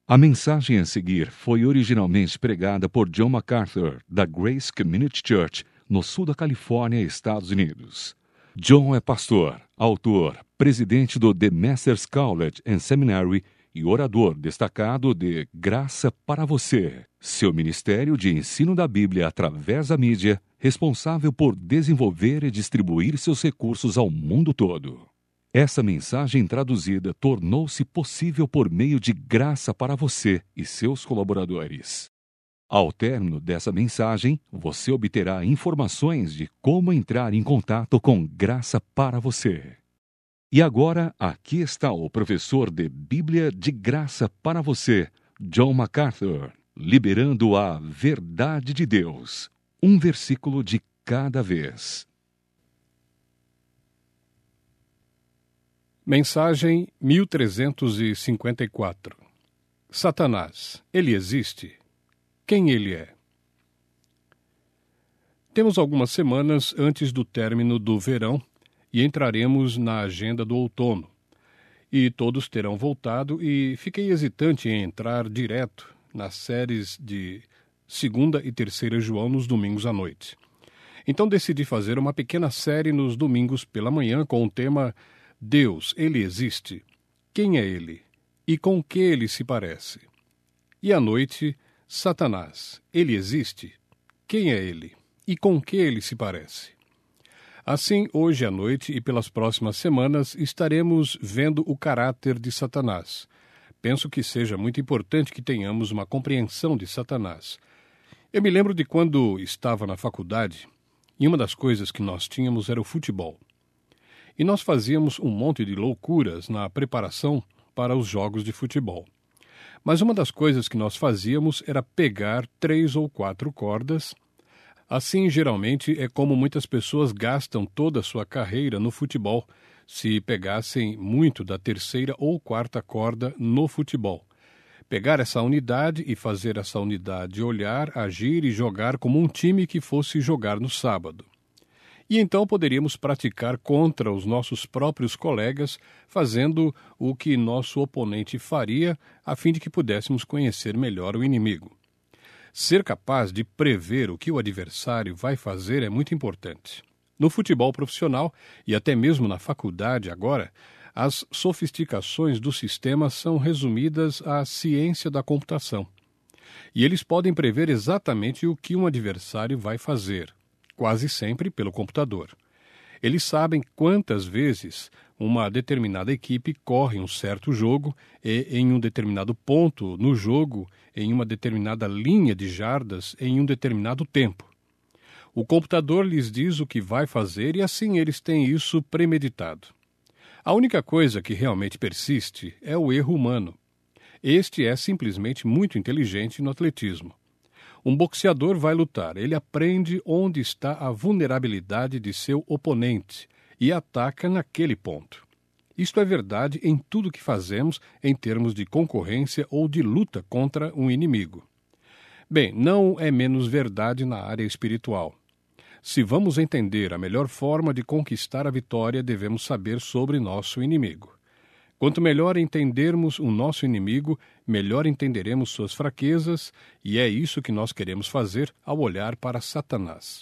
A mensagem a seguir foi originalmente pregada por John MacArthur, da Grace Community Church, no sul da Califórnia, Estados Unidos. John é pastor, autor, presidente do The Masters College and Seminary e orador destacado de Graça para Você, seu ministério de ensino da Bíblia através da mídia, responsável por desenvolver e distribuir seus recursos ao mundo todo. Essa mensagem traduzida tornou-se possível por meio de Graça para Você e seus colaboradores. Ao término dessa mensagem, você obterá informações de como entrar em contato com Graça para Você. E agora, aqui está o professor de Bíblia de Graça para Você, John MacArthur, liberando a verdade de Deus, um versículo de cada vez. Mensagem 1354. Satanás, ele existe? Quem ele é? Temos algumas semanas antes do término do verão e entraremos na agenda do outono. E todos terão voltado e fiquei hesitante em entrar direto nas séries de 2ª e 3ª João nos domingos à noite. Então decidi fazer uma pequena série nos domingos pela manhã com o tema Deus, ele existe? Quem é ele? E com que ele se parece? E à noite, Satanás, ele existe? Quem é ele? E com que ele se parece? Assim, hoje à noite e pelas próximas semanas, estaremos vendo o caráter de Satanás. Penso que seja muito importante que tenhamos uma compreensão de Satanás. Eu me lembro de quando estava na faculdade, e uma das coisas que nós tínhamos era o futebol. E nós fazíamos um monte de loucuras na preparação para os jogos de futebol. Mas uma das coisas que nós fazíamos era pegar 3 ou 4 cordas. Assim, geralmente, é como muitas pessoas gastam toda a sua carreira no futebol, se pegassem muito da 3ª ou 4ª corda no futebol. Pegar essa unidade e fazer essa unidade olhar, agir e jogar como um time que fosse jogar no sábado. E então poderíamos praticar contra os nossos próprios colegas, fazendo o que nosso oponente faria, a fim de que pudéssemos conhecer melhor o inimigo. Ser capaz de prever o que o adversário vai fazer é muito importante. No futebol profissional, e até mesmo na faculdade agora, as sofisticações do sistema são resumidas à ciência da computação. E eles podem prever exatamente o que um adversário vai fazer, quase sempre pelo computador. Eles sabem quantas vezes uma determinada equipe corre um certo jogo e em um determinado ponto no jogo, em uma determinada linha de jardas, em um determinado tempo. O computador lhes diz o que vai fazer e assim eles têm isso premeditado. A única coisa que realmente persiste é o erro humano. Este é simplesmente muito inteligente no atletismo. Um boxeador vai lutar, ele aprende onde está a vulnerabilidade de seu oponente e ataca naquele ponto. Isto é verdade em tudo que fazemos em termos de concorrência ou de luta contra um inimigo. Bem, não é menos verdade na área espiritual. Se vamos entender a melhor forma de conquistar a vitória, devemos saber sobre nosso inimigo. Quanto melhor entendermos o nosso inimigo, melhor entenderemos suas fraquezas, e é isso que nós queremos fazer ao olhar para Satanás.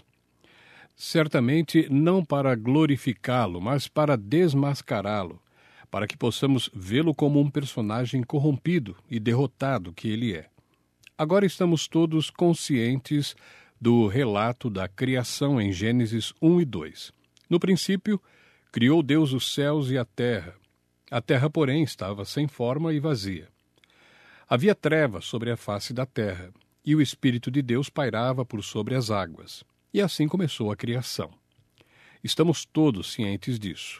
Certamente não para glorificá-lo, mas para desmascará-lo, para que possamos vê-lo como um personagem corrompido e derrotado que ele é. Agora estamos todos conscientes do relato da criação em Gênesis 1 e 2. No princípio, criou Deus os céus e a terra. A terra, porém, estava sem forma e vazia. Havia trevas sobre a face da terra, e o Espírito de Deus pairava por sobre as águas. E assim começou a criação. Estamos todos cientes disso.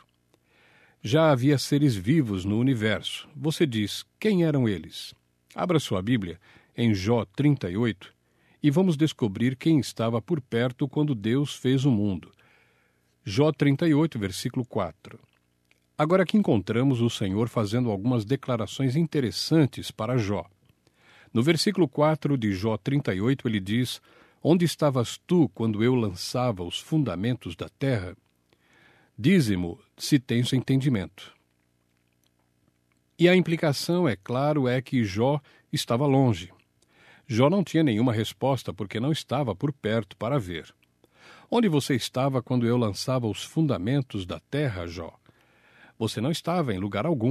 Já havia seres vivos no universo. Você diz, quem eram eles? Abra sua Bíblia em Jó 38 e vamos descobrir quem estava por perto quando Deus fez o mundo. Jó 38, versículo 4. Agora aqui encontramos o Senhor fazendo algumas declarações interessantes para Jó. No versículo 4 de Jó 38, ele diz, onde estavas tu quando eu lançava os fundamentos da terra? Dize-mo se tens entendimento. E a implicação, é claro, é que Jó estava longe. Jó não tinha nenhuma resposta porque não estava por perto para ver. Onde você estava quando eu lançava os fundamentos da terra, Jó? Você não estava em lugar algum.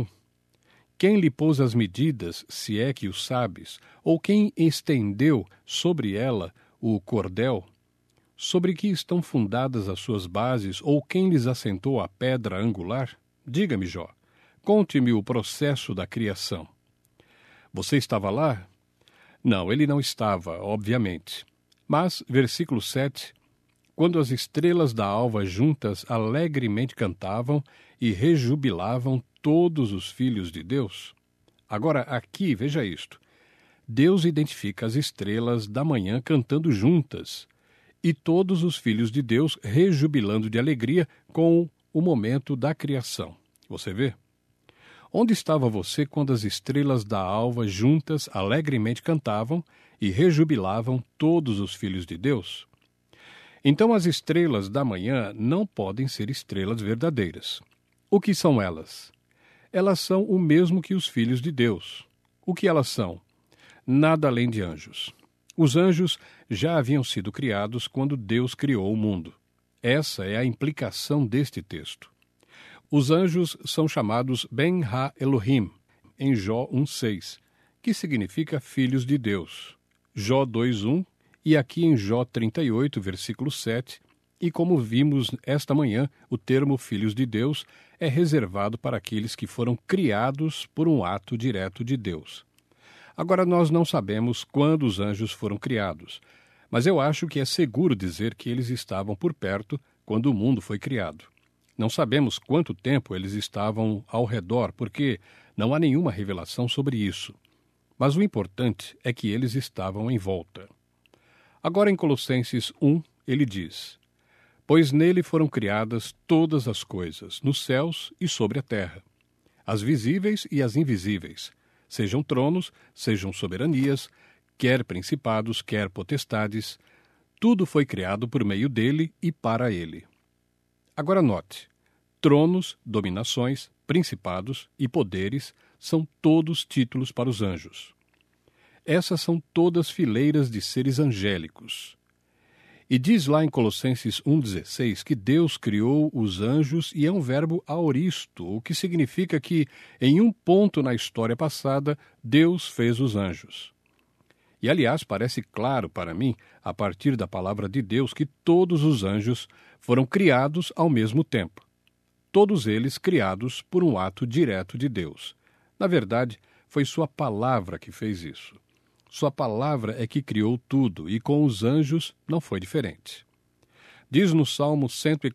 Quem lhe pôs as medidas, se é que o sabes, ou quem estendeu sobre ela o cordel? Sobre que estão fundadas as suas bases, ou quem lhes assentou a pedra angular? Diga-me, Jó, conte-me o processo da criação. Você estava lá? Não, ele não estava, obviamente. Mas, versículo 7, quando as estrelas da alva juntas alegremente cantavam e rejubilavam todos os filhos de Deus. Agora, aqui, veja isto. Deus identifica as estrelas da manhã cantando juntas e todos os filhos de Deus rejubilando de alegria com o momento da criação. Você vê? Onde estava você quando as estrelas da alva juntas alegremente cantavam e rejubilavam todos os filhos de Deus? Então as estrelas da manhã não podem ser estrelas verdadeiras. O que são elas? Elas são o mesmo que os filhos de Deus. O que elas são? Nada além de anjos. Os anjos já haviam sido criados quando Deus criou o mundo. Essa é a implicação deste texto. Os anjos são chamados Ben Ha-Elohim, em Jó 1,6, que significa filhos de Deus. Jó 2,1 e aqui em Jó 38, versículo 7, e como vimos esta manhã, o termo filhos de Deus é reservado para aqueles que foram criados por um ato direto de Deus. Agora, nós não sabemos quando os anjos foram criados, mas eu acho que é seguro dizer que eles estavam por perto quando o mundo foi criado. Não sabemos quanto tempo eles estavam ao redor, porque não há nenhuma revelação sobre isso. Mas o importante é que eles estavam em volta. Agora, em Colossenses 1, ele diz: pois nele foram criadas todas as coisas, nos céus e sobre a terra, as visíveis e as invisíveis, sejam tronos, sejam soberanias, quer principados, quer potestades, tudo foi criado por meio dele e para ele. Agora note, tronos, dominações, principados e poderes são todos títulos para os anjos. Essas são todas fileiras de seres angélicos. E diz lá em Colossenses 1,16 que Deus criou os anjos e é um verbo aoristo, o que significa que, em um ponto na história passada, Deus fez os anjos. E, aliás, parece claro para mim, a partir da palavra de Deus, que todos os anjos foram criados ao mesmo tempo. Todos eles criados por um ato direto de Deus. Na verdade, foi sua palavra que fez isso. Sua palavra é que criou tudo, e com os anjos não foi diferente. Diz no Salmo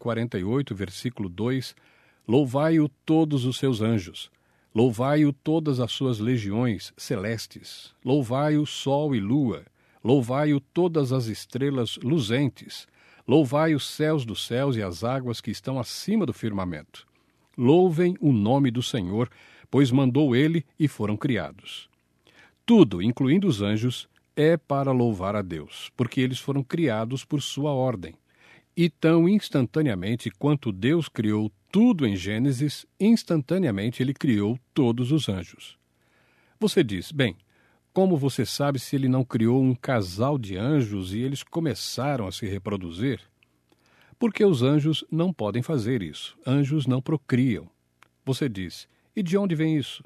148, versículo 2, louvai-o todos os seus anjos, louvai-o todas as suas legiões celestes, louvai-o sol e lua, louvai-o todas as estrelas luzentes, louvai os céus dos céus e as águas que estão acima do firmamento. Louvem o nome do Senhor, pois mandou ele e foram criados. Tudo, incluindo os anjos, é para louvar a Deus, porque eles foram criados por sua ordem. E tão instantaneamente quanto Deus criou tudo em Gênesis, instantaneamente ele criou todos os anjos. Você diz, bem, como você sabe se ele não criou um casal de anjos e eles começaram a se reproduzir? Porque os anjos não podem fazer isso. Anjos não procriam. Você diz, e de onde vem isso?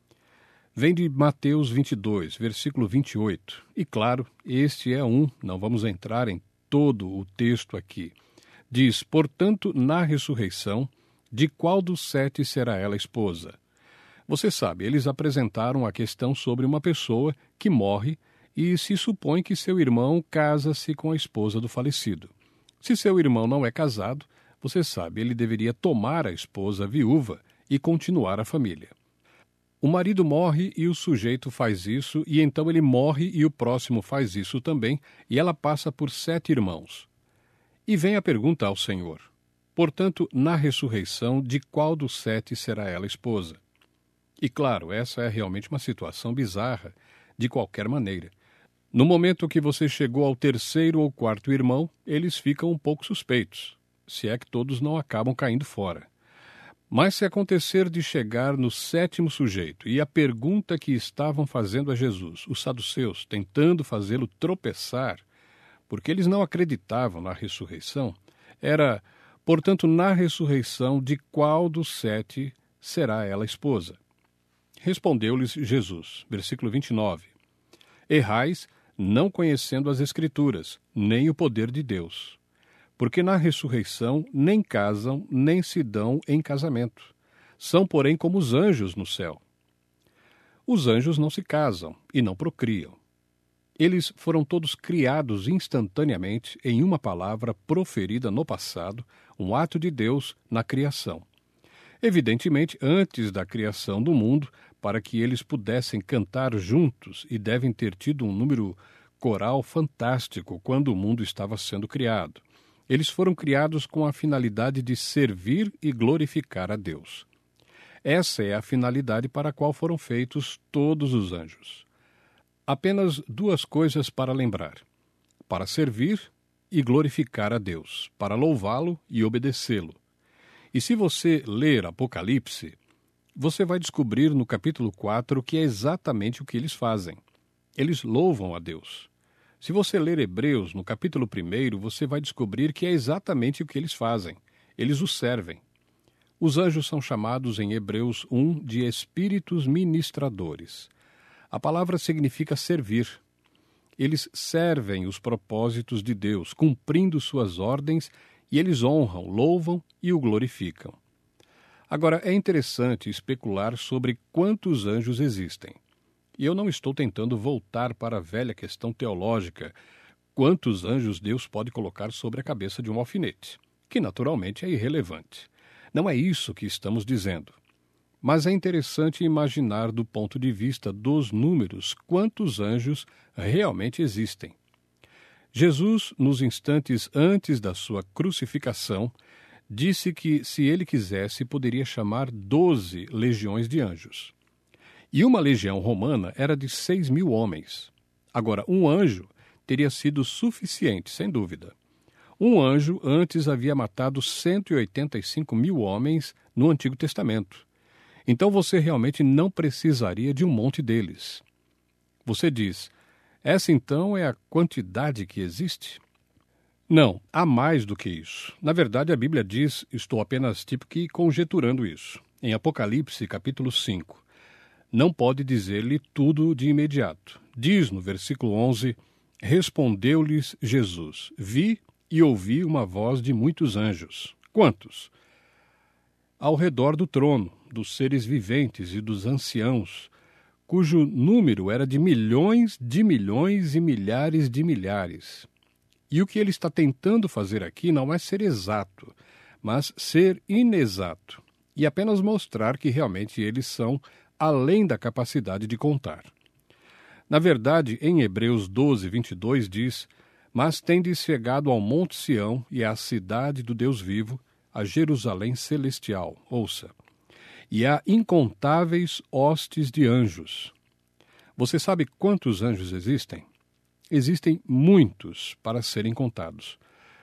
Vem de Mateus 22, versículo 28. E claro, este é não vamos entrar em todo o texto aqui. Diz, portanto, na ressurreição, de qual dos 7 será ela esposa? Você sabe, eles apresentaram a questão sobre uma pessoa que morre e se supõe que seu irmão casa-se com a esposa do falecido. Se seu irmão não é casado, você sabe, ele deveria tomar a esposa viúva e continuar a família. O marido morre e o sujeito faz isso, e então ele morre e o próximo faz isso também, e ela passa por 7 irmãos. E vem a pergunta ao Senhor, portanto, na ressurreição, de qual dos 7 será ela esposa? E claro, essa é realmente uma situação bizarra, de qualquer maneira. No momento que você chegou ao 3º ou 4º irmão, eles ficam um pouco suspeitos, se é que todos não acabam caindo fora. Mas se acontecer de chegar no 7º sujeito, e a pergunta que estavam fazendo a Jesus, os saduceus, tentando fazê-lo tropeçar, porque eles não acreditavam na ressurreição, era, portanto, na ressurreição, de qual dos 7 será ela esposa? Respondeu-lhes Jesus, versículo 29, errais, não conhecendo as Escrituras, nem o poder de Deus. Porque na ressurreição nem casam, nem se dão em casamento. São, porém, como os anjos no céu. Os anjos não se casam e não procriam. Eles foram todos criados instantaneamente em uma palavra proferida no passado, um ato de Deus na criação. Evidentemente, antes da criação do mundo, para que eles pudessem cantar juntos, e devem ter tido um número coral fantástico quando o mundo estava sendo criado. Eles foram criados com a finalidade de servir e glorificar a Deus. Essa é a finalidade para a qual foram feitos todos os anjos. Apenas 2 coisas para lembrar: para servir e glorificar a Deus, para louvá-lo e obedecê-lo. E se você ler Apocalipse, você vai descobrir no capítulo 4 que é exatamente o que eles fazem. Eles louvam a Deus. Se você ler Hebreus, no capítulo 1, você vai descobrir que é exatamente o que eles fazem. Eles o servem. Os anjos são chamados em Hebreus 1 de espíritos ministradores. A palavra significa servir. Eles servem os propósitos de Deus, cumprindo suas ordens, e eles honram, louvam e o glorificam. Agora, é interessante especular sobre quantos anjos existem. E eu não estou tentando voltar para a velha questão teológica, quantos anjos Deus pode colocar sobre a cabeça de um alfinete, que naturalmente é irrelevante. Não é isso que estamos dizendo. Mas é interessante imaginar do ponto de vista dos números quantos anjos realmente existem. Jesus, nos instantes antes da sua crucificação, disse que, se ele quisesse, poderia chamar 12 legiões de anjos. E uma legião romana era de 6.000 homens. Agora, um anjo teria sido suficiente, sem dúvida. Um anjo antes havia matado 185.000 homens no Antigo Testamento. Então você realmente não precisaria de um monte deles. Você diz, essa então é a quantidade que existe? Não, há mais do que isso. Na verdade, a Bíblia diz, estou apenas tipo que conjeturando isso, em Apocalipse, capítulo 5. Não pode dizer-lhe tudo de imediato. Diz no versículo 11, respondeu-lhes Jesus, vi e ouvi uma voz de muitos anjos. Quantos? Ao redor do trono, dos seres viventes e dos anciãos, cujo número era de milhões e milhares de milhares. E o que ele está tentando fazer aqui não é ser exato, mas ser inexato, e apenas mostrar que realmente eles são além da capacidade de contar. Na verdade, em Hebreus 12, 22 diz, mas tendes chegado ao Monte Sião e à cidade do Deus vivo, a Jerusalém celestial, ouça, e há incontáveis hostes de anjos. Você sabe quantos anjos existem? Existem muitos para serem contados.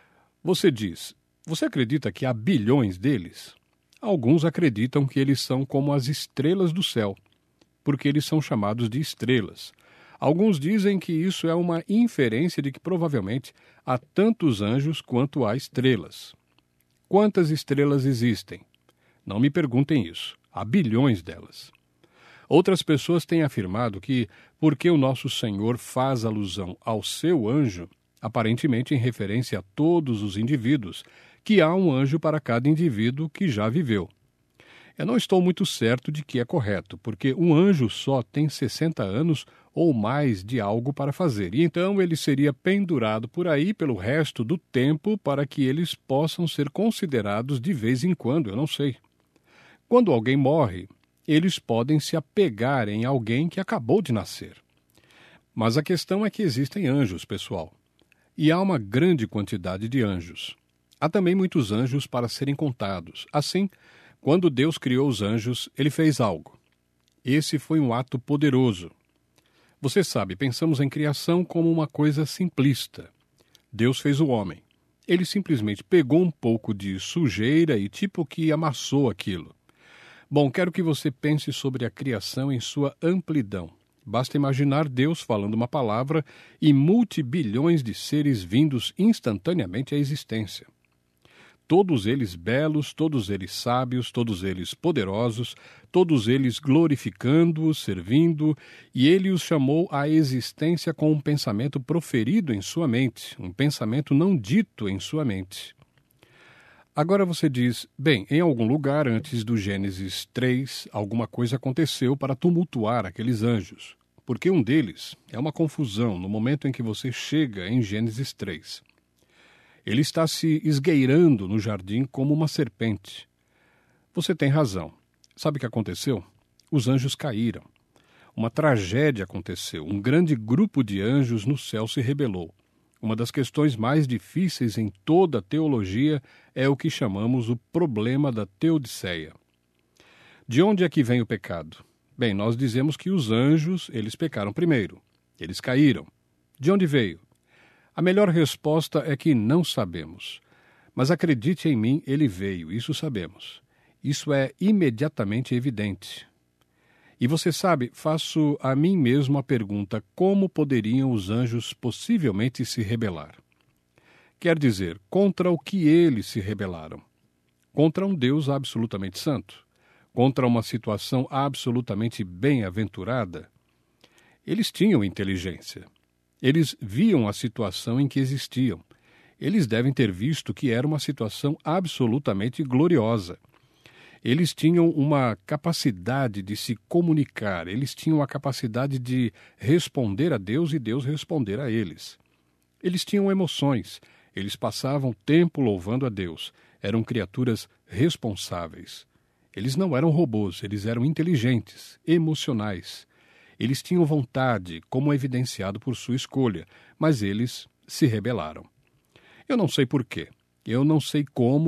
Você diz, você acredita que há bilhões deles? Alguns acreditam que eles são como as estrelas do céu, porque eles são chamados de estrelas. Alguns dizem que isso é uma inferência de que provavelmente há tantos anjos quanto há estrelas. Quantas estrelas existem? Não me perguntem isso. Há bilhões delas. Outras pessoas têm afirmado que, porque o nosso Senhor faz alusão ao seu anjo, aparentemente em referência a todos os indivíduos, que há um anjo para cada indivíduo que já viveu. Eu não estou muito certo de que é correto, porque um anjo só tem 60 anos ou mais de algo para fazer, e então ele seria pendurado por aí pelo resto do tempo para que eles possam ser considerados de vez em quando, eu não sei. Quando alguém morre, eles podem se apegar em alguém que acabou de nascer. Mas a questão é que existem anjos, pessoal. E há uma grande quantidade de anjos. Há também muitos anjos para serem contados. Assim, quando Deus criou os anjos, ele fez algo. Esse foi um ato poderoso. Você sabe, pensamos em criação como uma coisa simplista. Deus fez o homem. Ele simplesmente pegou um pouco de sujeira e tipo que amassou aquilo. Bom, quero que você pense sobre a criação em sua amplidão. Basta imaginar Deus falando uma palavra e multibilhões de seres vindos instantaneamente à existência. Todos eles belos, todos eles sábios, todos eles poderosos, todos eles glorificando-o, servindo, e ele os chamou à existência com um pensamento proferido em sua mente, um pensamento não dito em sua mente. Agora você diz, bem, em algum lugar antes do Gênesis 3, alguma coisa aconteceu para tumultuar aqueles anjos, porque um deles é uma confusão no momento em que você chega em Gênesis 3. Ele está se esgueirando no jardim como uma serpente. Você tem razão. Sabe o que aconteceu? Os anjos caíram. Uma tragédia aconteceu. Um grande grupo de anjos no céu se rebelou. Uma das questões mais difíceis em toda a teologia é o que chamamos o problema da teodiceia. De onde é que vem o pecado? Bem, nós dizemos que os anjos, eles pecaram primeiro. Eles caíram. De onde veio? A melhor resposta é que não sabemos. Mas acredite em mim, ele veio, isso sabemos. Isso é imediatamente evidente. E você sabe, faço a mim mesmo a pergunta: como poderiam os anjos possivelmente se rebelar? Quer dizer, contra o que eles se rebelaram? Contra um Deus absolutamente santo? Contra uma situação absolutamente bem-aventurada? Eles tinham inteligência. Eles viam a situação em que existiam. Eles devem ter visto que era uma situação absolutamente gloriosa. Eles tinham uma capacidade de se comunicar, eles tinham a capacidade de responder a Deus e Deus responder a eles. Eles tinham emoções, eles passavam tempo louvando a Deus, eram criaturas responsáveis. Eles não eram robôs, eles eram inteligentes, emocionais. Eles tinham vontade, como evidenciado por sua escolha, mas eles se rebelaram. Eu não sei porquê. Eu não sei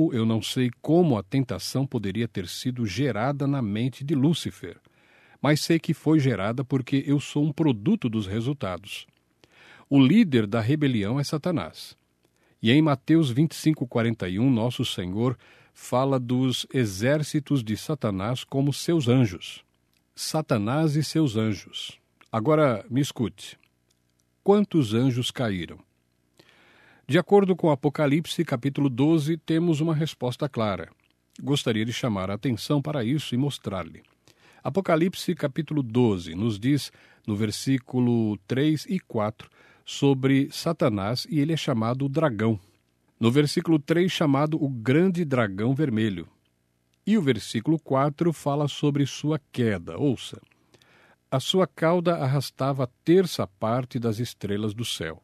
como a tentação poderia ter sido gerada na mente de Lúcifer, mas sei que foi gerada porque eu sou um produto dos resultados. O líder da rebelião é Satanás. E em Mateus 25:41, nosso Senhor fala dos exércitos de Satanás como seus anjos. Satanás e seus anjos. Agora, me escute. Quantos anjos caíram? De acordo com Apocalipse, capítulo 12, temos uma resposta clara. Gostaria de chamar a atenção para isso e mostrar-lhe. Apocalipse, capítulo 12, nos diz, no versículo 3 e 4, sobre Satanás, e ele é chamado dragão. No versículo 3, chamado o grande dragão vermelho. E o versículo 4 fala sobre sua queda. Ouça. A sua cauda arrastava a terça parte das estrelas do céu.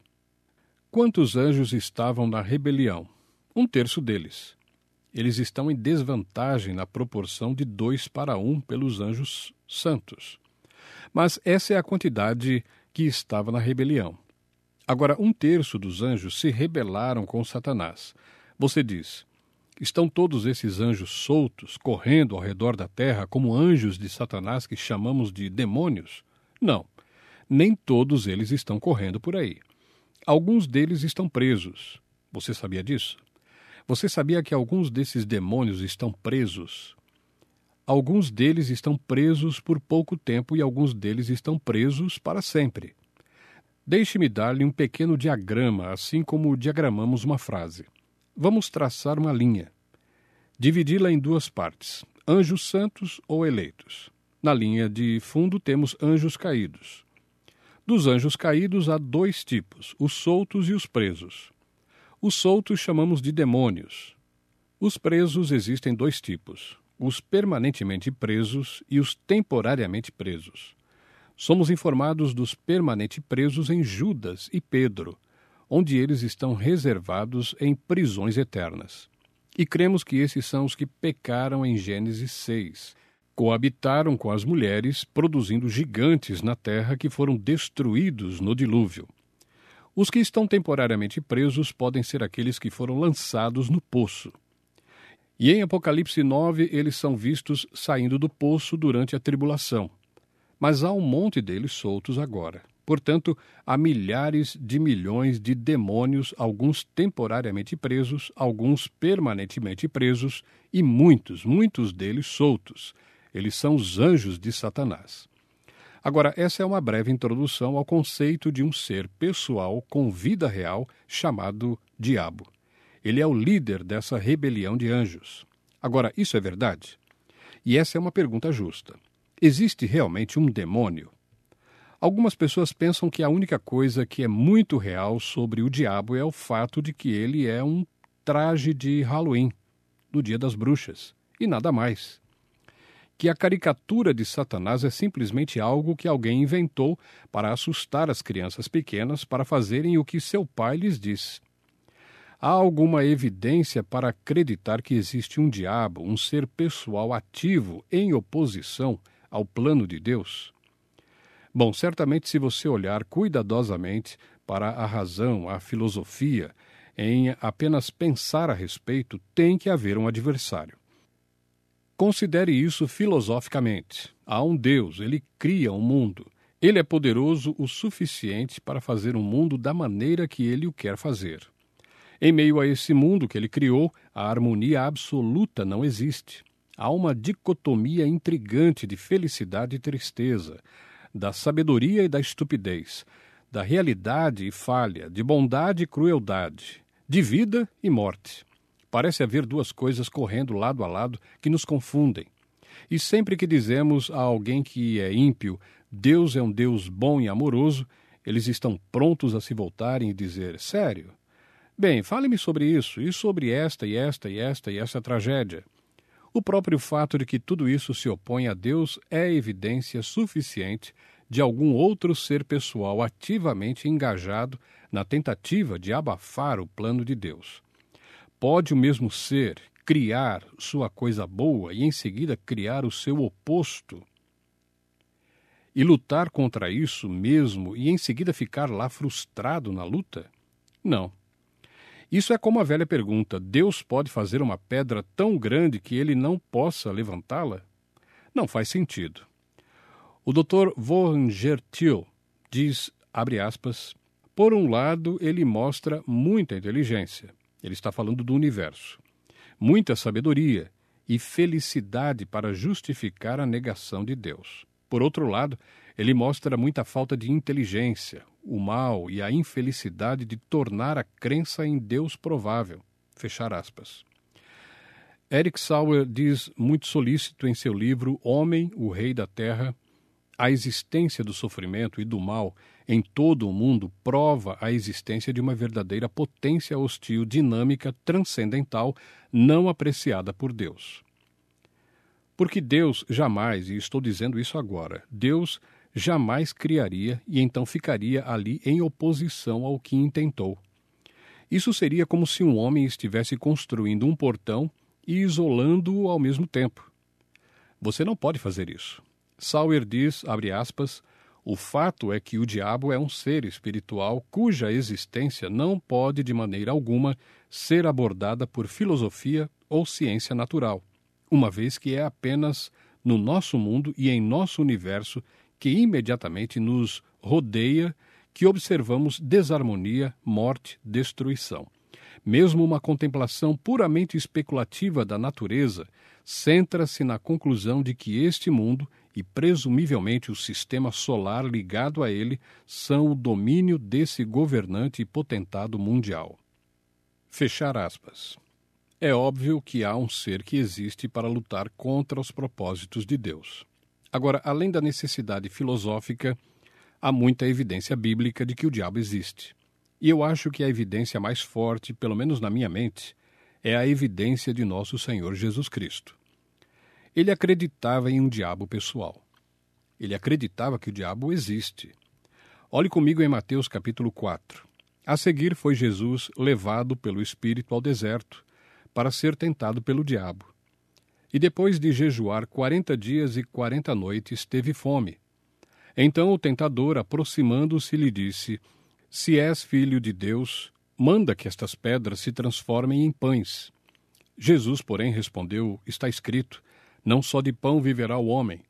Quantos anjos estavam na rebelião? 1/3 deles. Eles estão em desvantagem na proporção de 2:1 pelos anjos santos. Mas essa é a quantidade que estava na rebelião. Agora, 1/3 dos anjos se rebelaram com Satanás. Você diz, estão todos esses anjos soltos, correndo ao redor da terra como anjos de Satanás que chamamos de demônios? Não, nem todos eles estão correndo por aí. Alguns deles estão presos. Você sabia disso? Você sabia que alguns desses demônios estão presos? Alguns deles estão presos por pouco tempo e alguns deles estão presos para sempre. Deixe-me dar-lhe um pequeno diagrama, assim como diagramamos uma frase. Vamos traçar uma linha. Dividi-la em 2 partes, anjos santos ou eleitos. Na linha de fundo temos anjos caídos. Dos anjos caídos há 2 tipos, os soltos e os presos. Os soltos chamamos de demônios. Os presos existem 2 tipos, os permanentemente presos e os temporariamente presos. Somos informados dos permanentes presos em Judas e Pedro, onde eles estão reservados em prisões eternas. E cremos que esses são os que pecaram em Gênesis 6. Coabitaram com as mulheres, produzindo gigantes na terra que foram destruídos no dilúvio. Os que estão temporariamente presos podem ser aqueles que foram lançados no poço. E em Apocalipse 9, eles são vistos saindo do poço durante a tribulação. Mas há um monte deles soltos agora. Portanto, há milhares de milhões de demônios, alguns temporariamente presos, alguns permanentemente presos e muitos deles soltos. Eles são os anjos de Satanás. Agora, essa é uma breve introdução ao conceito de um ser pessoal com vida real chamado diabo. Ele é o líder dessa rebelião de anjos. Agora, isso é verdade? E essa é uma pergunta justa. Existe realmente um demônio? Algumas pessoas pensam que a única coisa que é muito real sobre o diabo é o fato de que ele é um traje de Halloween, do Dia das Bruxas, e nada mais. Que a caricatura de Satanás é simplesmente algo que alguém inventou para assustar as crianças pequenas para fazerem o que seu pai lhes diz. Há alguma evidência para acreditar que existe um diabo, um ser pessoal ativo em oposição ao plano de Deus? Bom, certamente se você olhar cuidadosamente para a razão, a filosofia, em apenas pensar a respeito, tem que haver um adversário. Considere isso filosoficamente. Há um Deus, ele cria um mundo. Ele é poderoso o suficiente para fazer um mundo da maneira que ele o quer fazer. Em meio a esse mundo que ele criou, a harmonia absoluta não existe. Há uma dicotomia intrigante de felicidade e tristeza, da sabedoria e da estupidez, da realidade e falha, de bondade e crueldade, de vida e morte. Parece haver duas coisas correndo lado a lado que nos confundem. E sempre que dizemos a alguém que é ímpio, Deus é um Deus bom e amoroso, eles estão prontos a se voltarem e dizer, sério? Bem, fale-me sobre isso, e sobre esta e esta e esta e essa tragédia. O próprio fato de que tudo isso se opõe a Deus é evidência suficiente de algum outro ser pessoal ativamente engajado na tentativa de abafar o plano de Deus. Pode o mesmo ser criar sua coisa boa e em seguida criar o seu oposto e lutar contra isso mesmo e em seguida ficar lá frustrado na luta? Não. Isso é como a velha pergunta, Deus pode fazer uma pedra tão grande que ele não possa levantá-la? Não faz sentido. O Dr. Vohn-Gertil diz, abre aspas, por um lado ele mostra muita inteligência, ele está falando do universo, muita sabedoria e felicidade para justificar a negação de Deus. Por outro lado, ele mostra muita falta de inteligência, o mal e a infelicidade de tornar a crença em Deus provável. Fechar aspas. Eric Sauer diz, muito solícito em seu livro Homem, o Rei da Terra, a existência do sofrimento e do mal em todo o mundo prova a existência de uma verdadeira potência hostil, dinâmica, transcendental, não apreciada por Deus. Porque Deus jamais, e estou dizendo isso agora, Deus jamais criaria e então ficaria ali em oposição ao que intentou. Isso seria como se um homem estivesse construindo um portão e isolando-o ao mesmo tempo. Você não pode fazer isso. Sauer diz, abre aspas, o fato é que o diabo é um ser espiritual cuja existência não pode de maneira alguma ser abordada por filosofia ou ciência natural, uma vez que é apenas no nosso mundo e em nosso universo que imediatamente nos rodeia que observamos desarmonia, morte, destruição. Mesmo uma contemplação puramente especulativa da natureza centra-se na conclusão de que este mundo e presumivelmente o sistema solar ligado a ele são o domínio desse governante e potentado mundial. Fechar aspas. É óbvio que há um ser que existe para lutar contra os propósitos de Deus. Agora, além da necessidade filosófica, há muita evidência bíblica de que o diabo existe. E eu acho que a evidência mais forte, pelo menos na minha mente, é a evidência de nosso Senhor Jesus Cristo. Ele acreditava em um diabo pessoal. Ele acreditava que o diabo existe. Olhe comigo em Mateus capítulo 4. A seguir foi Jesus levado pelo Espírito ao deserto para ser tentado pelo diabo. E depois de jejuar 40 dias e 40 noites, teve fome. Então o tentador, aproximando-se, lhe disse, se és filho de Deus, manda que estas pedras se transformem em pães. Jesus, porém, respondeu, está escrito, não só de pão viverá o homem.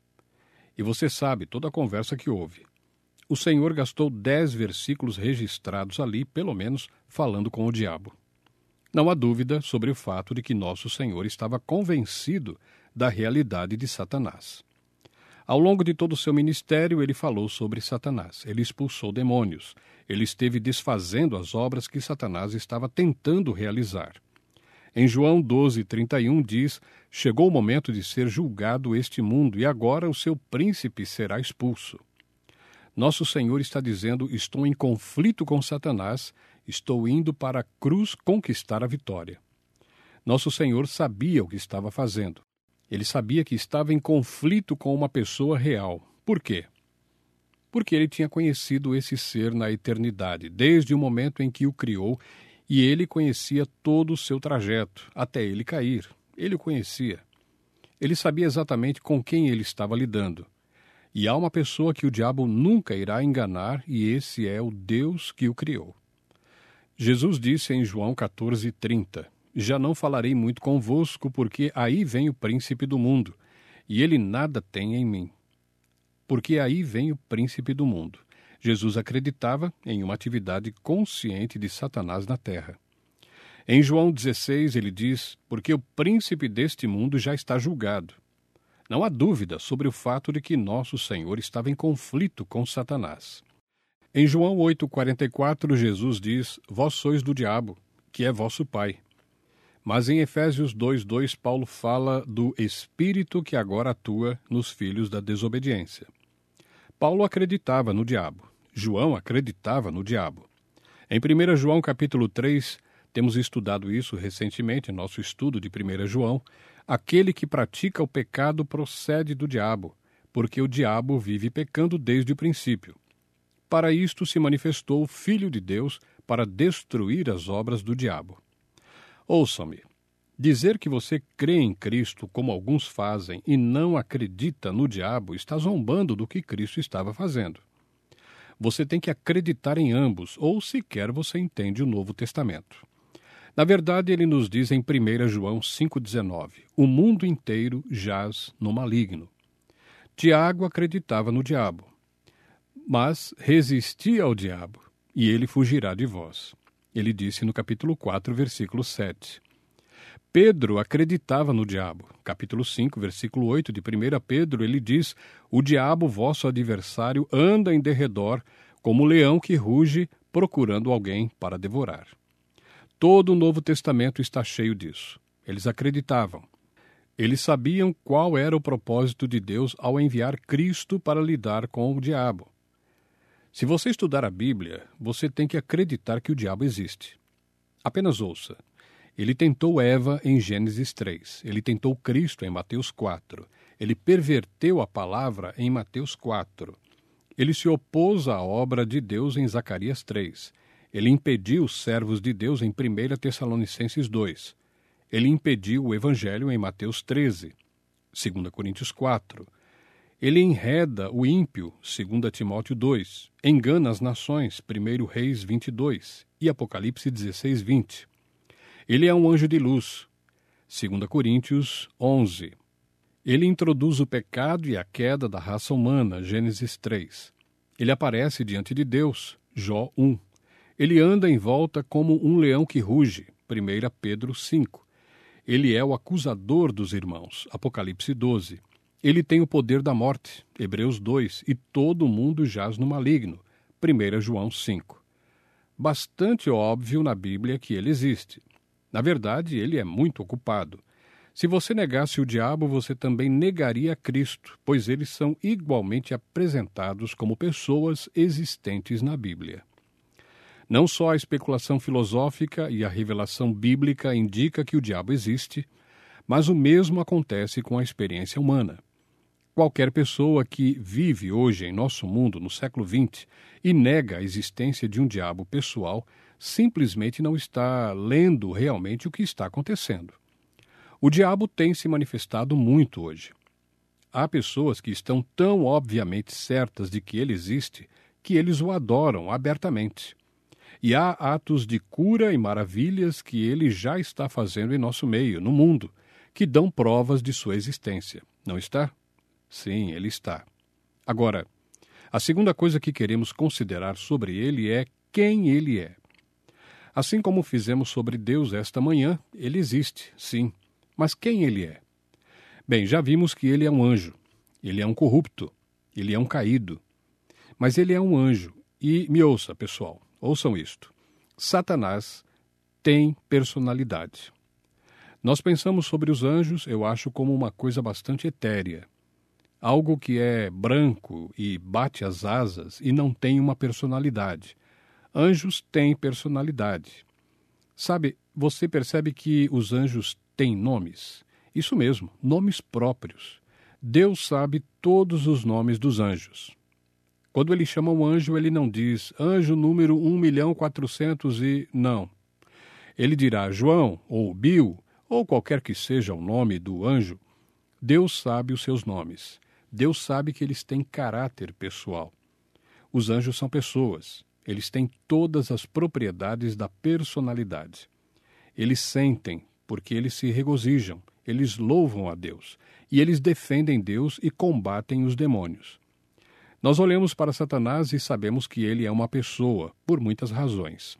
E você sabe toda a conversa que houve. O Senhor gastou 10 versículos registrados ali, pelo menos, falando com o diabo. Não há dúvida sobre o fato de que nosso Senhor estava convencido da realidade de Satanás. Ao longo de todo o seu ministério, ele falou sobre Satanás. Ele expulsou demônios. Ele esteve desfazendo as obras que Satanás estava tentando realizar. Em João 12:31 diz: chegou o momento de ser julgado este mundo, e agora o seu príncipe será expulso. Nosso Senhor está dizendo: estou em conflito com Satanás, estou indo para a cruz conquistar a vitória. Nosso Senhor sabia o que estava fazendo. Ele sabia que estava em conflito com uma pessoa real. Por quê? Porque ele tinha conhecido esse ser na eternidade, desde o momento em que o criou, e ele conhecia todo o seu trajeto, até ele cair. Ele o conhecia. Ele sabia exatamente com quem ele estava lidando. E há uma pessoa que o diabo nunca irá enganar, e esse é o Deus que o criou. Jesus disse em João 14:30, já não falarei muito convosco, porque aí vem o príncipe do mundo, e ele nada tem em mim. Porque aí vem o príncipe do mundo. Jesus acreditava em uma atividade consciente de Satanás na terra. Em João 16 ele diz, porque o príncipe deste mundo já está julgado. Não há dúvida sobre o fato de que nosso Senhor estava em conflito com Satanás. Em João 8:44 Jesus diz, vós sois do diabo, que é vosso pai. Mas em Efésios 2:2 Paulo fala do espírito que agora atua nos filhos da desobediência. Paulo acreditava no diabo. João acreditava no diabo. Em 1 João capítulo 3, temos estudado isso recentemente em nosso estudo de 1 João, aquele que pratica o pecado procede do diabo, porque o diabo vive pecando desde o princípio. Para isto se manifestou o Filho de Deus para destruir as obras do diabo. Ouçam-me. Dizer que você crê em Cristo, como alguns fazem, e não acredita no diabo, está zombando do que Cristo estava fazendo. Você tem que acreditar em ambos, ou sequer você entende o Novo Testamento. Na verdade, ele nos diz em 1 João 5,19, o mundo inteiro jaz no maligno. Tiago acreditava no diabo, mas resistia ao diabo, e ele fugirá de vós. Ele disse no capítulo 4, versículo 7. Pedro acreditava no diabo. Capítulo 5, versículo 8 de 1 Pedro, ele diz, o diabo, vosso adversário, anda em derredor, como leão que ruge, procurando alguém para devorar. Todo o Novo Testamento está cheio disso. Eles acreditavam. Eles sabiam qual era o propósito de Deus ao enviar Cristo para lidar com o diabo. Se você estudar a Bíblia, você tem que acreditar que o diabo existe. Apenas ouça. Ele tentou Eva em Gênesis 3. Ele tentou Cristo em Mateus 4. Ele perverteu a palavra em Mateus 4. Ele se opôs à obra de Deus em Zacarias 3. Ele impediu os servos de Deus em 1 Tessalonicenses 2. Ele impediu o Evangelho em Mateus 13. 2 Coríntios 4. Ele enreda o ímpio, 2 Timóteo 2. Engana as nações, 1 Reis 22 e Apocalipse 16:20. Ele é um anjo de luz, 2 Coríntios 11. Ele introduz o pecado e a queda da raça humana, Gênesis 3. Ele aparece diante de Deus, Jó 1. Ele anda em volta como um leão que ruge, 1 Pedro 5. Ele é o acusador dos irmãos, Apocalipse 12. Ele tem o poder da morte, Hebreus 2, e todo mundo jaz no maligno, 1 João 5. Bastante óbvio na Bíblia que ele existe. Na verdade, ele é muito ocupado. Se você negasse o diabo, você também negaria Cristo, pois eles são igualmente apresentados como pessoas existentes na Bíblia. Não só a especulação filosófica e a revelação bíblica indica que o diabo existe, mas o mesmo acontece com a experiência humana. Qualquer pessoa que vive hoje em nosso mundo, no século XX, e nega a existência de um diabo pessoal, simplesmente não está lendo realmente o que está acontecendo. O diabo tem se manifestado muito hoje. Há pessoas que estão tão obviamente certas de que ele existe, que eles o adoram abertamente. E há atos de cura e maravilhas que ele já está fazendo em nosso meio, no mundo, que dão provas de sua existência. Não está? Sim, ele está. Agora, a segunda coisa que queremos considerar sobre ele é quem ele é. Assim como fizemos sobre Deus esta manhã, ele existe, sim. Mas quem ele é? Bem, já vimos que ele é um anjo, ele é um corrupto, ele é um caído, mas ele é um anjo. E me ouça, pessoal, ouçam isto. Satanás tem personalidade. Nós pensamos sobre os anjos, eu acho, como uma coisa bastante etérea. Algo que é branco e bate as asas e não tem uma personalidade. Anjos têm personalidade. Sabe, você percebe que os anjos têm nomes? Isso mesmo, nomes próprios. Deus sabe todos os nomes dos anjos. Quando ele chama um anjo, ele não diz anjo número 1.400.000 e... Não. Ele dirá João ou Bill, ou qualquer que seja o nome do anjo. Deus sabe os seus nomes. Deus sabe que eles têm caráter pessoal. Os anjos são pessoas. Eles têm todas as propriedades da personalidade. Eles sentem, porque eles se regozijam. Eles louvam a Deus. E eles defendem Deus e combatem os demônios. Nós olhamos para Satanás e sabemos que ele é uma pessoa, por muitas razões.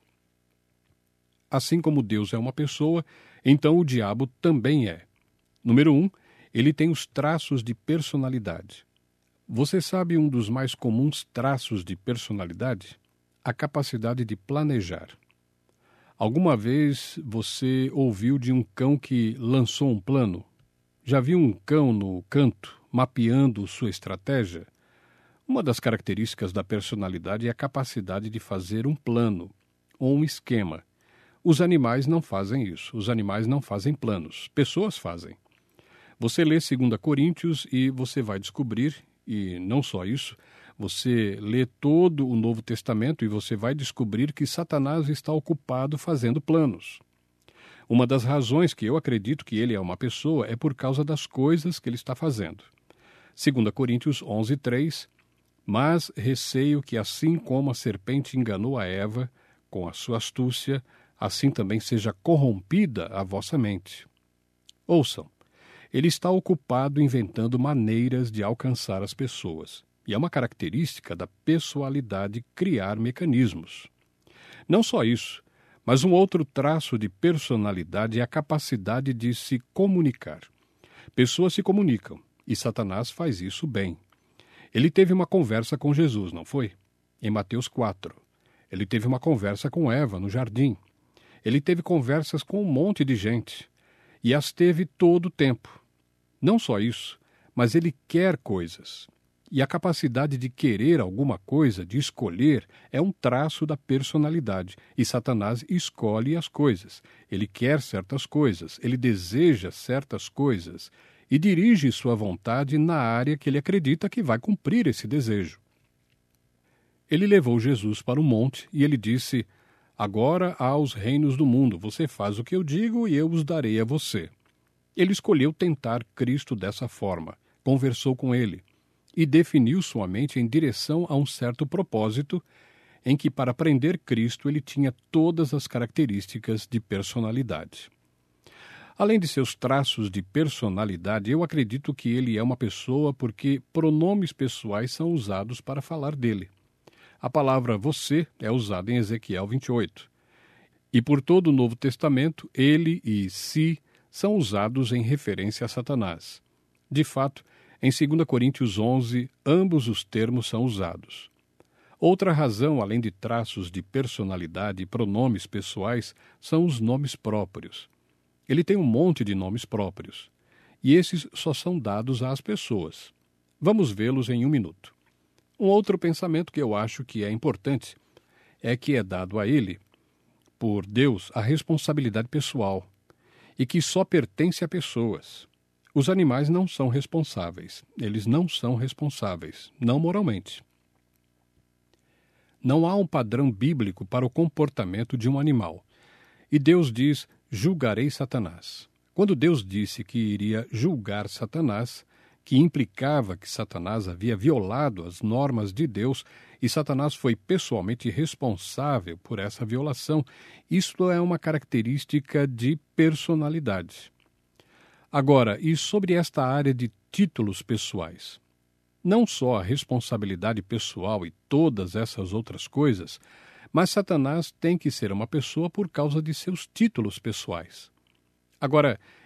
Assim como Deus é uma pessoa, então o diabo também é. Número 1, ele tem os traços de personalidade. Você sabe um dos mais comuns traços de personalidade? A capacidade de planejar. Alguma vez você ouviu de um cão que lançou um plano? Já viu um cão no canto, mapeando sua estratégia? Uma das características da personalidade é a capacidade de fazer um plano ou um esquema. Os animais não fazem isso. Os animais não fazem planos. Pessoas fazem. Você lê 2 Coríntios e você vai descobrir, e não só isso, você lê todo o Novo Testamento e você vai descobrir que Satanás está ocupado fazendo planos. Uma das razões que eu acredito que ele é uma pessoa é por causa das coisas que ele está fazendo. 2 Coríntios 11:3, mas receio que assim como a serpente enganou a Eva com a sua astúcia, assim também seja corrompida a vossa mente. Ouçam, ele está ocupado inventando maneiras de alcançar as pessoas. E é uma característica da pessoalidade criar mecanismos. Não só isso, mas um outro traço de personalidade é a capacidade de se comunicar. Pessoas se comunicam, e Satanás faz isso bem. Ele teve uma conversa com Jesus, não foi? Em Mateus 4. Ele teve uma conversa com Eva no jardim. Ele teve conversas com um monte de gente. E as teve todo o tempo. Não só isso, mas ele quer coisas. E a capacidade de querer alguma coisa, de escolher, é um traço da personalidade. E Satanás escolhe as coisas. Ele quer certas coisas, ele deseja certas coisas e dirige sua vontade na área que ele acredita que vai cumprir esse desejo. Ele levou Jesus para o monte e ele disse: agora há os reinos do mundo, você faz o que eu digo e eu os darei a você. Ele escolheu tentar Cristo dessa forma, conversou com ele e definiu sua mente em direção a um certo propósito em que, para prender Cristo, ele tinha todas as características de personalidade. Além de seus traços de personalidade, eu acredito que ele é uma pessoa porque pronomes pessoais são usados para falar dele. A palavra você é usada em Ezequiel 28. E por todo o Novo Testamento, ele e si são usados em referência a Satanás. De fato, em 2 Coríntios 11, ambos os termos são usados. Outra razão, além de traços de personalidade e pronomes pessoais, são os nomes próprios. Ele tem um monte de nomes próprios, e esses só são dados às pessoas. Vamos vê-los em um minuto. Um outro pensamento que eu acho que é importante é que é dado a ele, por Deus, a responsabilidade pessoal, e que só pertence a pessoas. Os animais não são responsáveis. Eles não são responsáveis, não moralmente. Não há um padrão bíblico para o comportamento de um animal. E Deus diz: julgarei Satanás. Quando Deus disse que iria julgar Satanás, que implicava que Satanás havia violado as normas de Deus e Satanás foi pessoalmente responsável por essa violação, isto é uma característica de personalidade. Agora, e sobre esta área de títulos pessoais? Não só a responsabilidade pessoal e todas essas outras coisas, mas Satanás tem que ser uma pessoa por causa de seus títulos pessoais. Agora,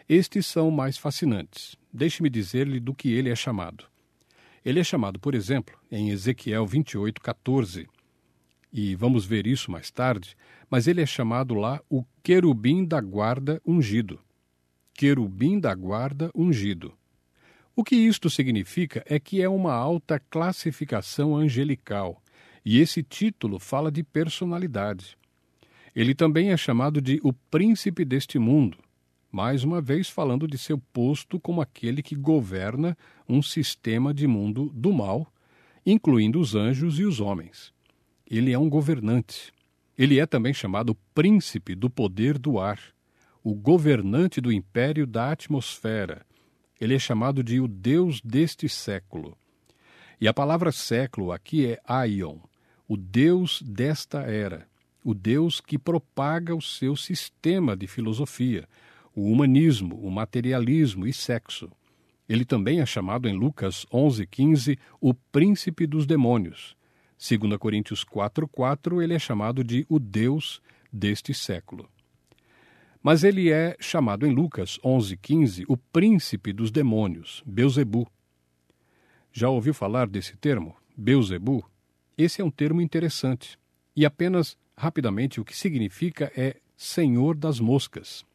Estes são mais fascinantes. Deixe-me dizer-lhe do que ele é chamado. Ele é chamado, por exemplo, em Ezequiel 28:14, e vamos ver isso mais tarde, mas ele é chamado lá o querubim da guarda ungido. Querubim da guarda ungido. O que isto significa é que é uma alta classificação angelical, e esse título fala de personalidade. Ele também é chamado de o príncipe deste mundo, mais uma vez falando de seu posto como aquele que governa um sistema de mundo do mal, incluindo os anjos e os homens. Ele é um governante. Ele é também chamado príncipe do poder do ar, o governante do império da atmosfera. Ele é chamado de o Deus deste século. E a palavra século aqui é aion, o Deus desta era, o Deus que propaga o seu sistema de filosofia, o humanismo, o materialismo e sexo. Ele também é chamado em Lucas 11:15 o príncipe dos demônios. 2 Coríntios 4:4 ele é chamado de o Deus deste século. Mas ele é chamado em Lucas 11:15 o príncipe dos demônios, Belzebu. Já ouviu falar desse termo, Belzebu? Esse é um termo interessante. E apenas, rapidamente, o que significa é Senhor das Moscas.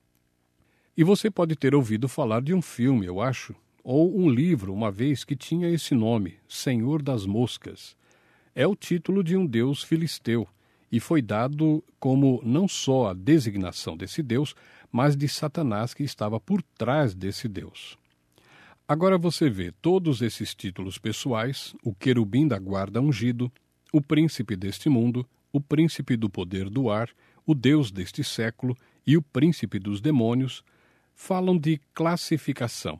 E você pode ter ouvido falar de um filme, eu acho, ou um livro, uma vez, que tinha esse nome, Senhor das Moscas. É o título de um deus filisteu, e foi dado como não só a designação desse deus, mas de Satanás que estava por trás desse deus. Agora você vê todos esses títulos pessoais, o querubim da guarda ungido, o príncipe deste mundo, o príncipe do poder do ar, o Deus deste século e o príncipe dos demônios, falam de classificação.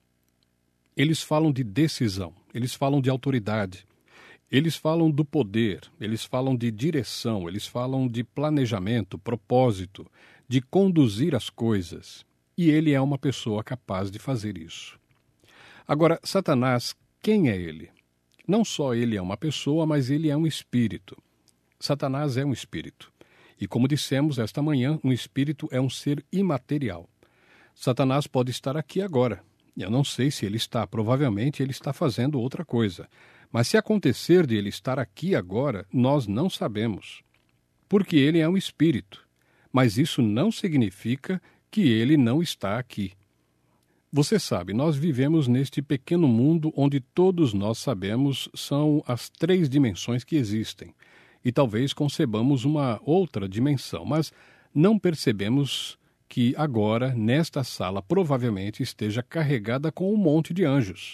Eles falam de decisão, eles falam de autoridade, eles falam do poder, eles falam de direção, eles falam de planejamento, propósito, de conduzir as coisas. E ele é uma pessoa capaz de fazer isso. Agora, Satanás, quem é ele? Não só ele é uma pessoa, mas ele é um espírito. Satanás é um espírito. E como dissemos esta manhã, um espírito é um ser imaterial. Satanás pode estar aqui agora. Eu não sei se ele está, provavelmente ele está fazendo outra coisa. Mas se acontecer de ele estar aqui agora, nós não sabemos. Porque ele é um espírito. Mas isso não significa que ele não está aqui. Você sabe, nós vivemos neste pequeno mundo onde todos nós sabemos são as 3 dimensões que existem. E talvez concebamos uma outra dimensão, mas não percebemos que agora, nesta sala, provavelmente esteja carregada com um monte de anjos.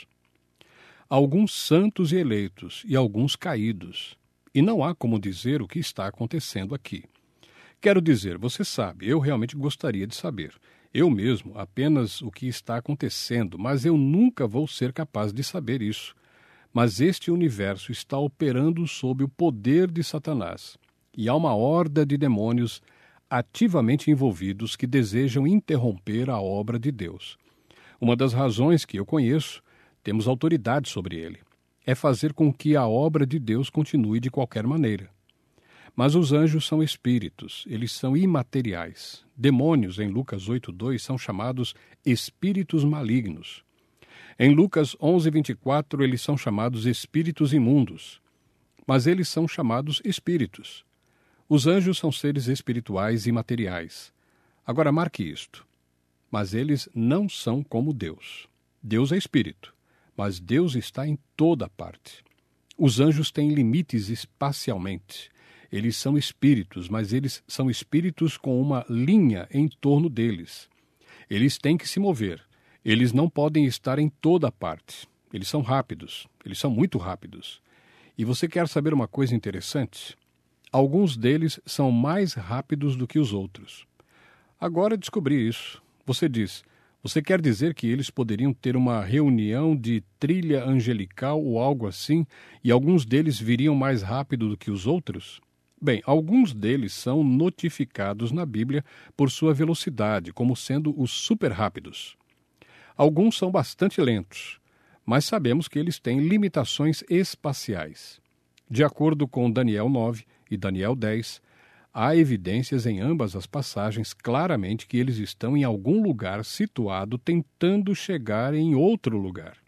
Alguns santos e eleitos e alguns caídos. E não há como dizer o que está acontecendo aqui. Quero dizer, você sabe, eu realmente gostaria de saber. Eu mesmo, apenas o que está acontecendo, mas eu nunca vou ser capaz de saber isso. Mas este universo está operando sob o poder de Satanás. E há uma horda de demônios ativamente envolvidos que desejam interromper a obra de Deus. Uma das razões que eu conheço, temos autoridade sobre ele, é fazer com que a obra de Deus continue de qualquer maneira. Mas os anjos são espíritos, eles são imateriais. Demônios, em Lucas 8:2, são chamados espíritos malignos. Em Lucas 11:24, eles são chamados espíritos imundos. Mas eles são chamados espíritos. Os anjos são seres espirituais e materiais. Agora marque isto. Mas eles não são como Deus. Deus é espírito, mas Deus está em toda parte. Os anjos têm limites espacialmente. Eles são espíritos, mas eles são espíritos com uma linha em torno deles. Eles têm que se mover. Eles não podem estar em toda parte. Eles são rápidos. Eles são muito rápidos. E você quer saber uma coisa interessante? Alguns deles são mais rápidos do que os outros. Agora descobri isso. Você diz, você quer dizer que eles poderiam ter uma reunião de trilha angelical ou algo assim, e alguns deles viriam mais rápido do que os outros? Bem, alguns deles são notificados na Bíblia por sua velocidade, como sendo os super rápidos. Alguns são bastante lentos, mas sabemos que eles têm limitações espaciais. De acordo com Daniel 9 e Daniel 10, Há evidências em ambas as passagens claramente que eles estão em algum lugar situado tentando chegar em outro lugar.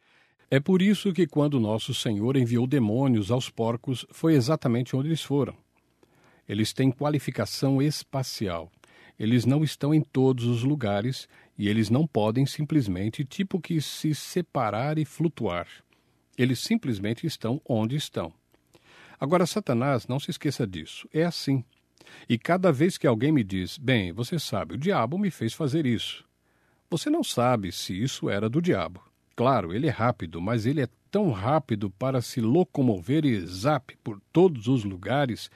É por isso que quando nosso Senhor enviou demônios aos porcos, foi exatamente onde eles foram. Eles têm qualificação espacial. Eles não estão em todos os lugares e eles não podem simplesmente tipo que se separar e flutuar. Eles simplesmente estão onde estão. Agora, Satanás, não se esqueça disso, é assim. E cada vez que alguém me diz, bem, você sabe, o diabo me fez fazer isso. Você não sabe se isso era do diabo. Claro, ele é rápido, mas ele é tão rápido para se locomover e zap por todos os lugares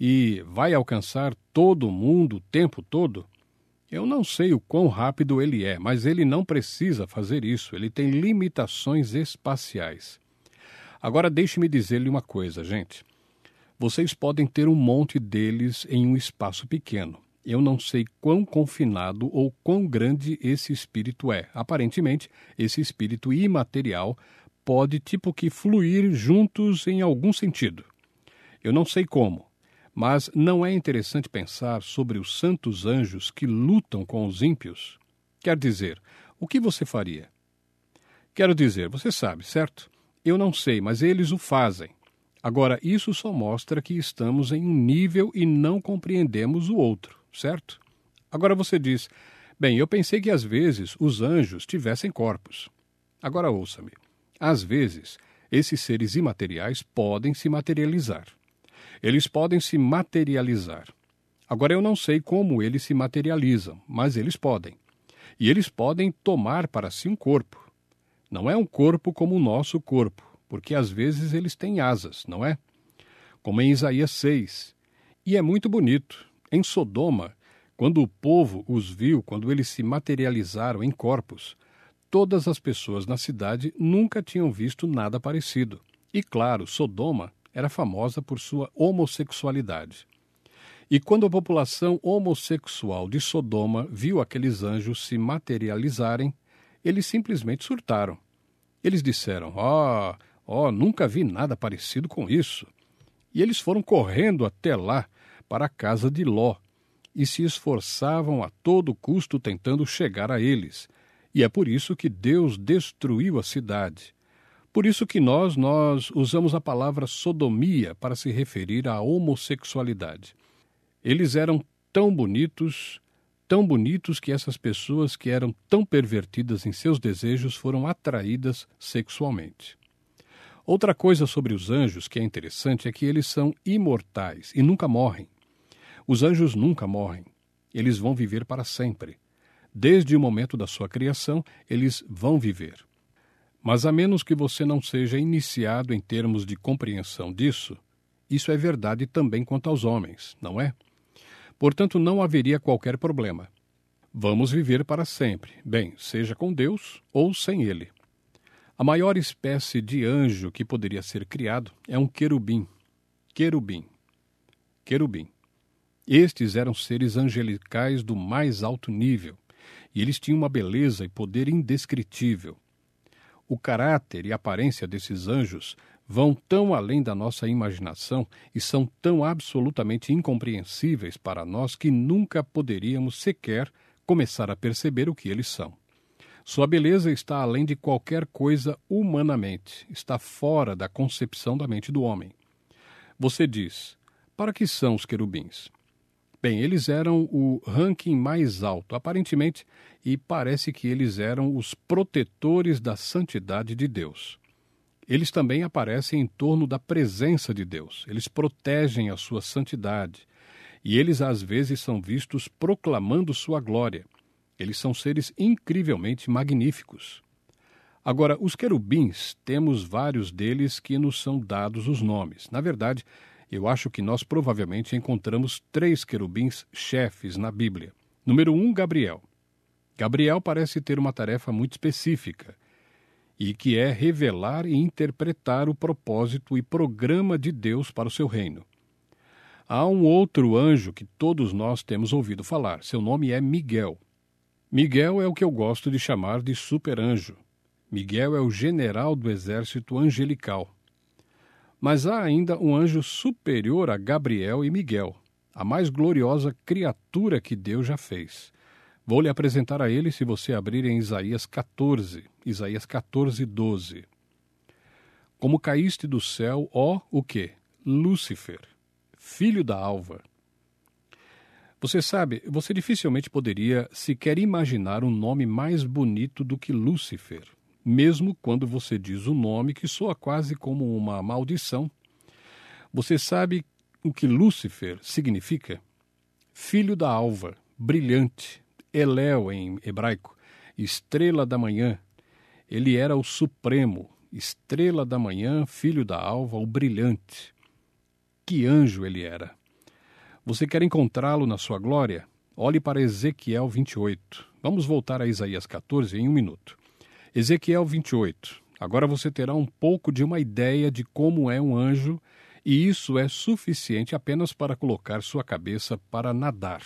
e vai alcançar todo mundo o tempo todo? Eu não sei o quão rápido ele é, mas ele não precisa fazer isso, ele tem limitações espaciais. Agora deixe-me dizer-lhe uma coisa, gente. Vocês podem ter um monte deles em um espaço pequeno. Eu não sei quão confinado ou quão grande esse espírito é. Aparentemente, esse espírito imaterial pode tipo que fluir juntos em algum sentido. Eu não sei como, mas não é interessante pensar sobre os santos anjos que lutam com os ímpios? Quer dizer, o que você faria? Quero dizer, você sabe, certo? Eu não sei, mas eles o fazem. Agora, isso só mostra que estamos em um nível e não compreendemos o outro, certo? Agora você diz, bem, eu pensei que às vezes os anjos tivessem corpos. Agora ouça-me. Às vezes, esses seres imateriais podem se materializar. Eles podem se materializar. Agora eu não sei como eles se materializam, mas eles podem. E eles podem tomar para si um corpo. Não é um corpo como o nosso corpo, porque às vezes eles têm asas, não é? Como em Isaías 6. E é muito bonito. Em Sodoma, quando o povo os viu, quando eles se materializaram em corpos, todas as pessoas na cidade nunca tinham visto nada parecido. E claro, Sodoma era famosa por sua homossexualidade. E quando a população homossexual de Sodoma viu aqueles anjos se materializarem, eles simplesmente surtaram. Eles disseram, nunca vi nada parecido com isso. E eles foram correndo até lá, para a casa de Ló, e se esforçavam a todo custo tentando chegar a eles. E é por isso que Deus destruiu a cidade. Por isso que nós usamos a palavra sodomia para se referir à homossexualidade. Eles eram tão bonitos que essas pessoas que eram tão pervertidas em seus desejos foram atraídas sexualmente. Outra coisa sobre os anjos que é interessante é que eles são imortais e nunca morrem. Os anjos nunca morrem. Eles vão viver para sempre. Desde o momento da sua criação, eles vão viver. Mas a menos que você não seja iniciado em termos de compreensão disso, isso é verdade também quanto aos homens, não é? Portanto, não haveria qualquer problema. Vamos viver para sempre, bem, seja com Deus ou sem Ele. A maior espécie de anjo que poderia ser criado é um querubim. Querubim. Estes eram seres angelicais do mais alto nível, e eles tinham uma beleza e poder indescritível. O caráter e a aparência desses anjos vão tão além da nossa imaginação e são tão absolutamente incompreensíveis para nós que nunca poderíamos sequer começar a perceber o que eles são. Sua beleza está além de qualquer coisa humanamente, está fora da concepção da mente do homem. Você diz, para que são os querubins? Bem, eles eram o ranking mais alto, aparentemente, e parece que eles eram os protetores da santidade de Deus. Eles também aparecem em torno da presença de Deus. Eles protegem a sua santidade. E eles, às vezes, são vistos proclamando sua glória. Eles são seres incrivelmente magníficos. Agora, os querubins, temos vários deles que nos são dados os nomes. Na verdade, eu acho que nós provavelmente encontramos 3 querubins chefes na Bíblia. Número 1, Gabriel. Gabriel parece ter uma tarefa muito específica, e que é revelar e interpretar o propósito e programa de Deus para o seu reino. Há um outro anjo que todos nós temos ouvido falar. Seu nome é Miguel. Miguel é o que eu gosto de chamar de super-anjo. Miguel é o general do exército angelical. Mas há ainda um anjo superior a Gabriel e Miguel. a mais gloriosa criatura que Deus já fez. Vou lhe apresentar a ele se você abrir em Isaías 14, 12. Como caíste do céu, ó, o quê? Lúcifer, filho da alva. Você sabe, você dificilmente poderia sequer imaginar um nome mais bonito do que Lúcifer, mesmo quando você diz o nome que soa quase como uma maldição. Você sabe o que Lúcifer significa? Filho da alva, brilhante, Elel em hebraico, estrela da manhã. Ele era o supremo, estrela da manhã, filho da alva, o brilhante. Que anjo ele era! Você quer encontrá-lo na sua glória? Olhe para Ezequiel 28. Vamos voltar a Isaías 14 em um minuto. Ezequiel 28. Agora você terá um pouco de uma ideia de como é um anjo, e isso é suficiente apenas para colocar sua cabeça para nadar.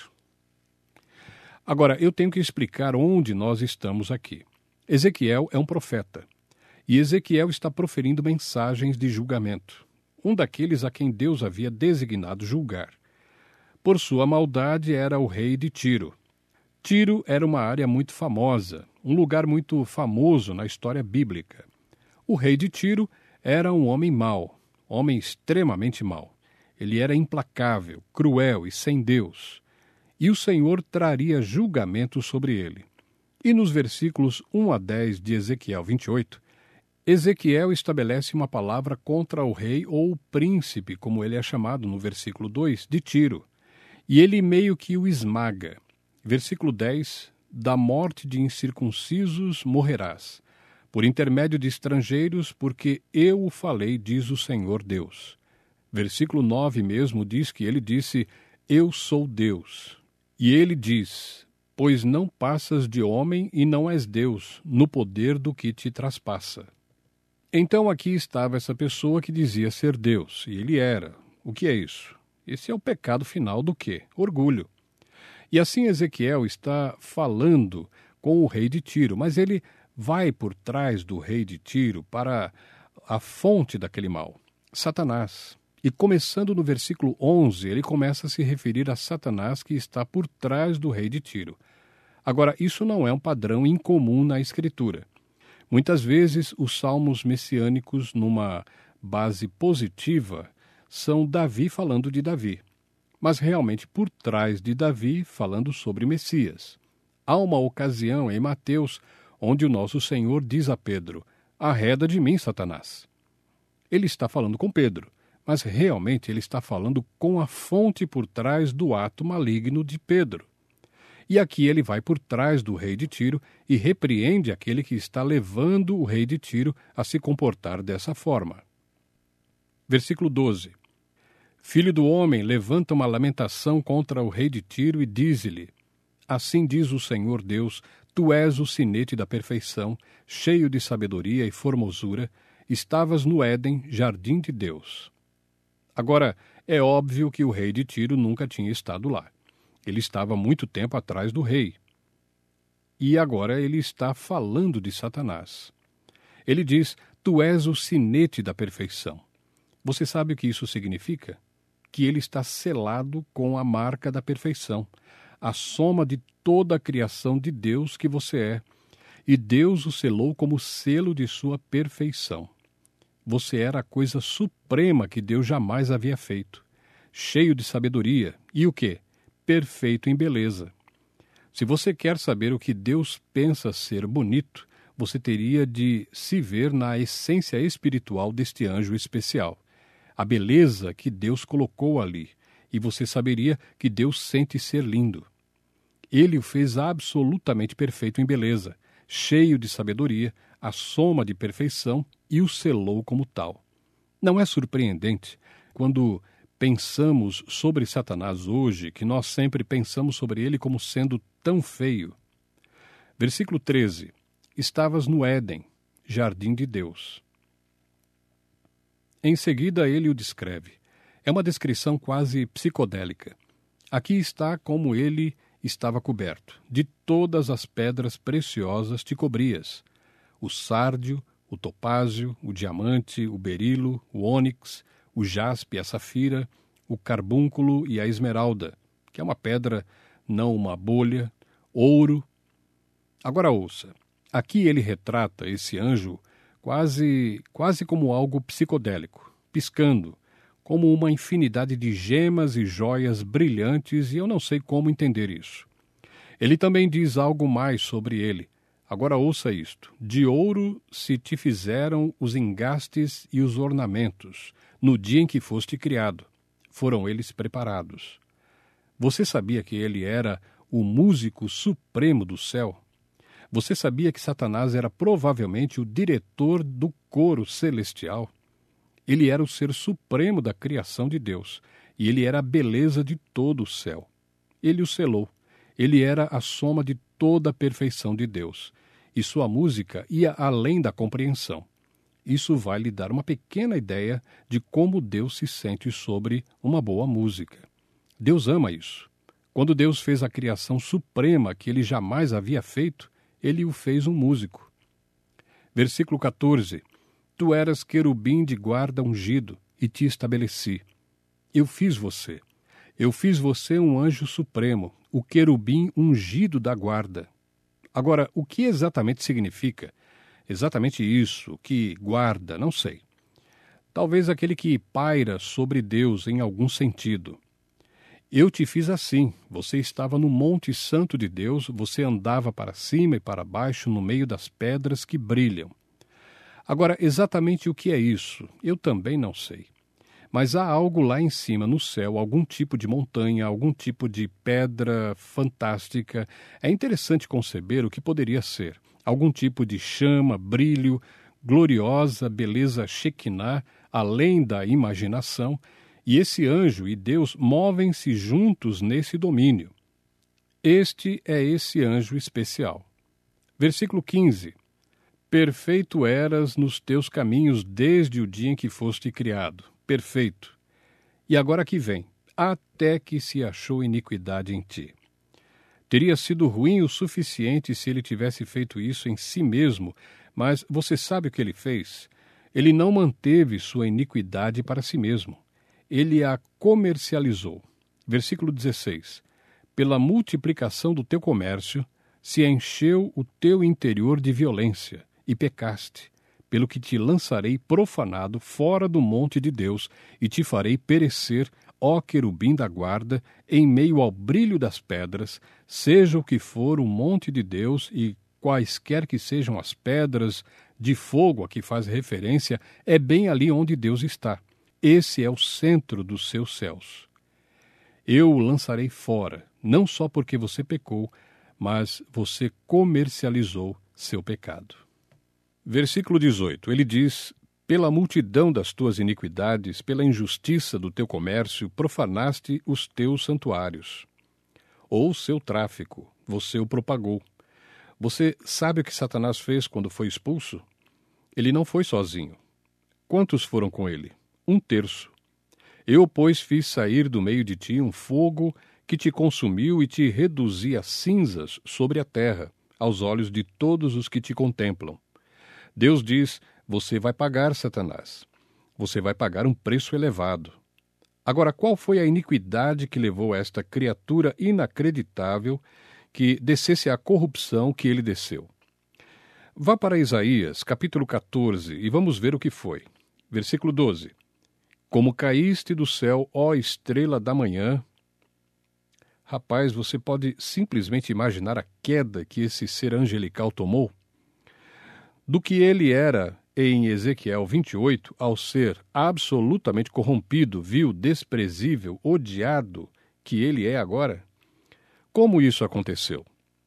Agora, eu tenho que explicar onde nós estamos aqui. Ezequiel é um profeta, e Ezequiel está proferindo mensagens de julgamento, um daqueles a quem Deus havia designado julgar. Por sua maldade era o rei de Tiro. Tiro era uma área muito famosa, um lugar muito famoso na história bíblica. O rei de Tiro era um homem mau, homem extremamente mau. Ele era implacável, cruel e sem Deus. E o Senhor traria julgamento sobre ele. E nos versículos 1 a 10 de Ezequiel 28, Ezequiel estabelece uma palavra contra o rei ou o príncipe, como ele é chamado no versículo 2, de Tiro. E ele meio que o esmaga. Versículo 10, da morte de incircuncisos morrerás, por intermédio de estrangeiros, porque eu o falei, diz o Senhor Deus. Versículo 9 mesmo diz que ele disse, eu sou Deus. E ele diz, pois não passas de homem e não és Deus, no poder do que te traspassa. Então aqui estava essa pessoa que dizia ser Deus, e ele era. O que é isso? Esse é o pecado final do quê? Orgulho. E assim Ezequiel está falando com o rei de Tiro, mas ele vai por trás do rei de Tiro para a fonte daquele mal, Satanás. E começando no versículo 11, ele começa a se referir a Satanás que está por trás do rei de Tiro. Agora, isso não é um padrão incomum na Escritura. Muitas vezes, os salmos messiânicos, numa base positiva, são Davi falando de Davi, mas realmente por trás de Davi falando sobre Messias. Há uma ocasião em Mateus onde o nosso Senhor diz a Pedro, arreda de mim, Satanás. Ele está falando com Pedro, mas realmente ele está falando com a fonte por trás do ato maligno de Pedro. E aqui ele vai por trás do rei de Tiro e repreende aquele que está levando o rei de Tiro a se comportar dessa forma. Versículo 12. Filho do homem, levanta uma lamentação contra o rei de Tiro e dize-lhe, assim diz o Senhor Deus, tu és o sinete da perfeição, cheio de sabedoria e formosura, estavas no Éden, jardim de Deus. Agora, é óbvio que o rei de Tiro nunca tinha estado lá. Ele estava muito tempo atrás do rei. E agora ele está falando de Satanás. Ele diz, tu és o sinete da perfeição. Você sabe o que isso significa? Que ele está selado com a marca da perfeição, a soma de toda a criação de Deus que você é. E Deus o selou como selo de sua perfeição. Você era a coisa suprema que Deus jamais havia feito, cheio de sabedoria. E o quê? Perfeito em beleza. Se você quer saber o que Deus pensa ser bonito, você teria de se ver na essência espiritual deste anjo especial. A beleza que Deus colocou ali, e você saberia que Deus sente ser lindo. Ele o fez absolutamente perfeito em beleza, cheio de sabedoria, a soma de perfeição, e o selou como tal. Não é surpreendente, quando pensamos sobre Satanás hoje, que nós sempre pensamos sobre ele como sendo tão feio. Versículo 13. Estavas no Éden, jardim de Deus. Em seguida ele o descreve. É uma descrição quase psicodélica. Aqui está como ele estava coberto. De todas as pedras preciosas te cobrias. O sárdio, o topázio, o diamante, o berilo, o ônix, o jaspe, a safira, o carbúnculo e a esmeralda, que é uma pedra, não uma bolha, ouro. Agora ouça, aqui ele retrata esse anjo quase como algo psicodélico, piscando, como uma infinidade de gemas e joias brilhantes, e eu não sei como entender isso. Ele também diz algo mais sobre ele. Agora ouça isto. De ouro se te fizeram os engastes e os ornamentos, no dia em que foste criado. Foram eles preparados. Você sabia que ele era o músico supremo do céu? Você sabia que Satanás era provavelmente o diretor do coro celestial? Ele era o ser supremo da criação de Deus, e ele era a beleza de todo o céu. Ele o selou. Ele era a soma de toda a perfeição de Deus, e sua música ia além da compreensão. Isso vai lhe dar uma pequena ideia de como Deus se sente sobre uma boa música. Deus ama isso. Quando Deus fez a criação suprema que ele jamais havia feito, ele o fez um músico. Versículo 14. Tu eras querubim de guarda ungido, e te estabeleci. Eu fiz você. Eu fiz você um anjo supremo, o querubim ungido da guarda. Agora, o que exatamente significa? Exatamente isso, que guarda, não sei. Talvez aquele que paira sobre Deus em algum sentido. Eu te fiz assim, você estava no Monte Santo de Deus, você andava para cima e para baixo no meio das pedras que brilham. Agora, exatamente o que é isso? Eu também não sei. Mas há algo lá em cima, no céu, algum tipo de montanha, algum tipo de pedra fantástica. É interessante conceber o que poderia ser. Algum tipo de chama, brilho, gloriosa beleza Shekinah, além da imaginação, e esse anjo e Deus movem-se juntos nesse domínio. Este é esse anjo especial. Versículo 15. Perfeito eras nos teus caminhos desde o dia em que foste criado. Perfeito. E agora que vem, até que se achou iniquidade em ti. Teria sido ruim o suficiente se ele tivesse feito isso em si mesmo, mas você sabe o que ele fez? Ele não manteve sua iniquidade para si mesmo. Ele a comercializou. Versículo 16. Pela multiplicação do teu comércio, se encheu o teu interior de violência, e pecaste, pelo que te lançarei profanado fora do monte de Deus, e te farei perecer, ó querubim da guarda, em meio ao brilho das pedras, seja o que for o monte de Deus, e quaisquer que sejam as pedras de fogo a que faz referência, é bem ali onde Deus está. Esse é o centro dos seus céus. Eu o lançarei fora, não só porque você pecou, mas você comercializou seu pecado. Versículo 18, ele diz: pela multidão das tuas iniquidades, pela injustiça do teu comércio, profanaste os teus santuários. Ou seu tráfico, você o propagou. Você sabe o que Satanás fez quando foi expulso? Ele não foi sozinho. Quantos foram com ele? 1/3. Eu, pois, fiz sair do meio de ti um fogo que te consumiu e te reduzi a cinzas sobre a terra, aos olhos de todos os que te contemplam. Deus diz: você vai pagar, Satanás. Você vai pagar um preço elevado. Agora, qual foi a iniquidade que levou esta criatura inacreditável que descesse à corrupção que ele desceu? Vá para Isaías, capítulo 14, e vamos ver o que foi. Versículo 12. Como caíste do céu, ó estrela da manhã. Rapaz, você pode simplesmente imaginar a queda que esse ser angelical tomou? Do que ele era em Ezequiel 28, ao ser absolutamente corrompido, vil, desprezível, odiado, que ele é agora? Como isso aconteceu?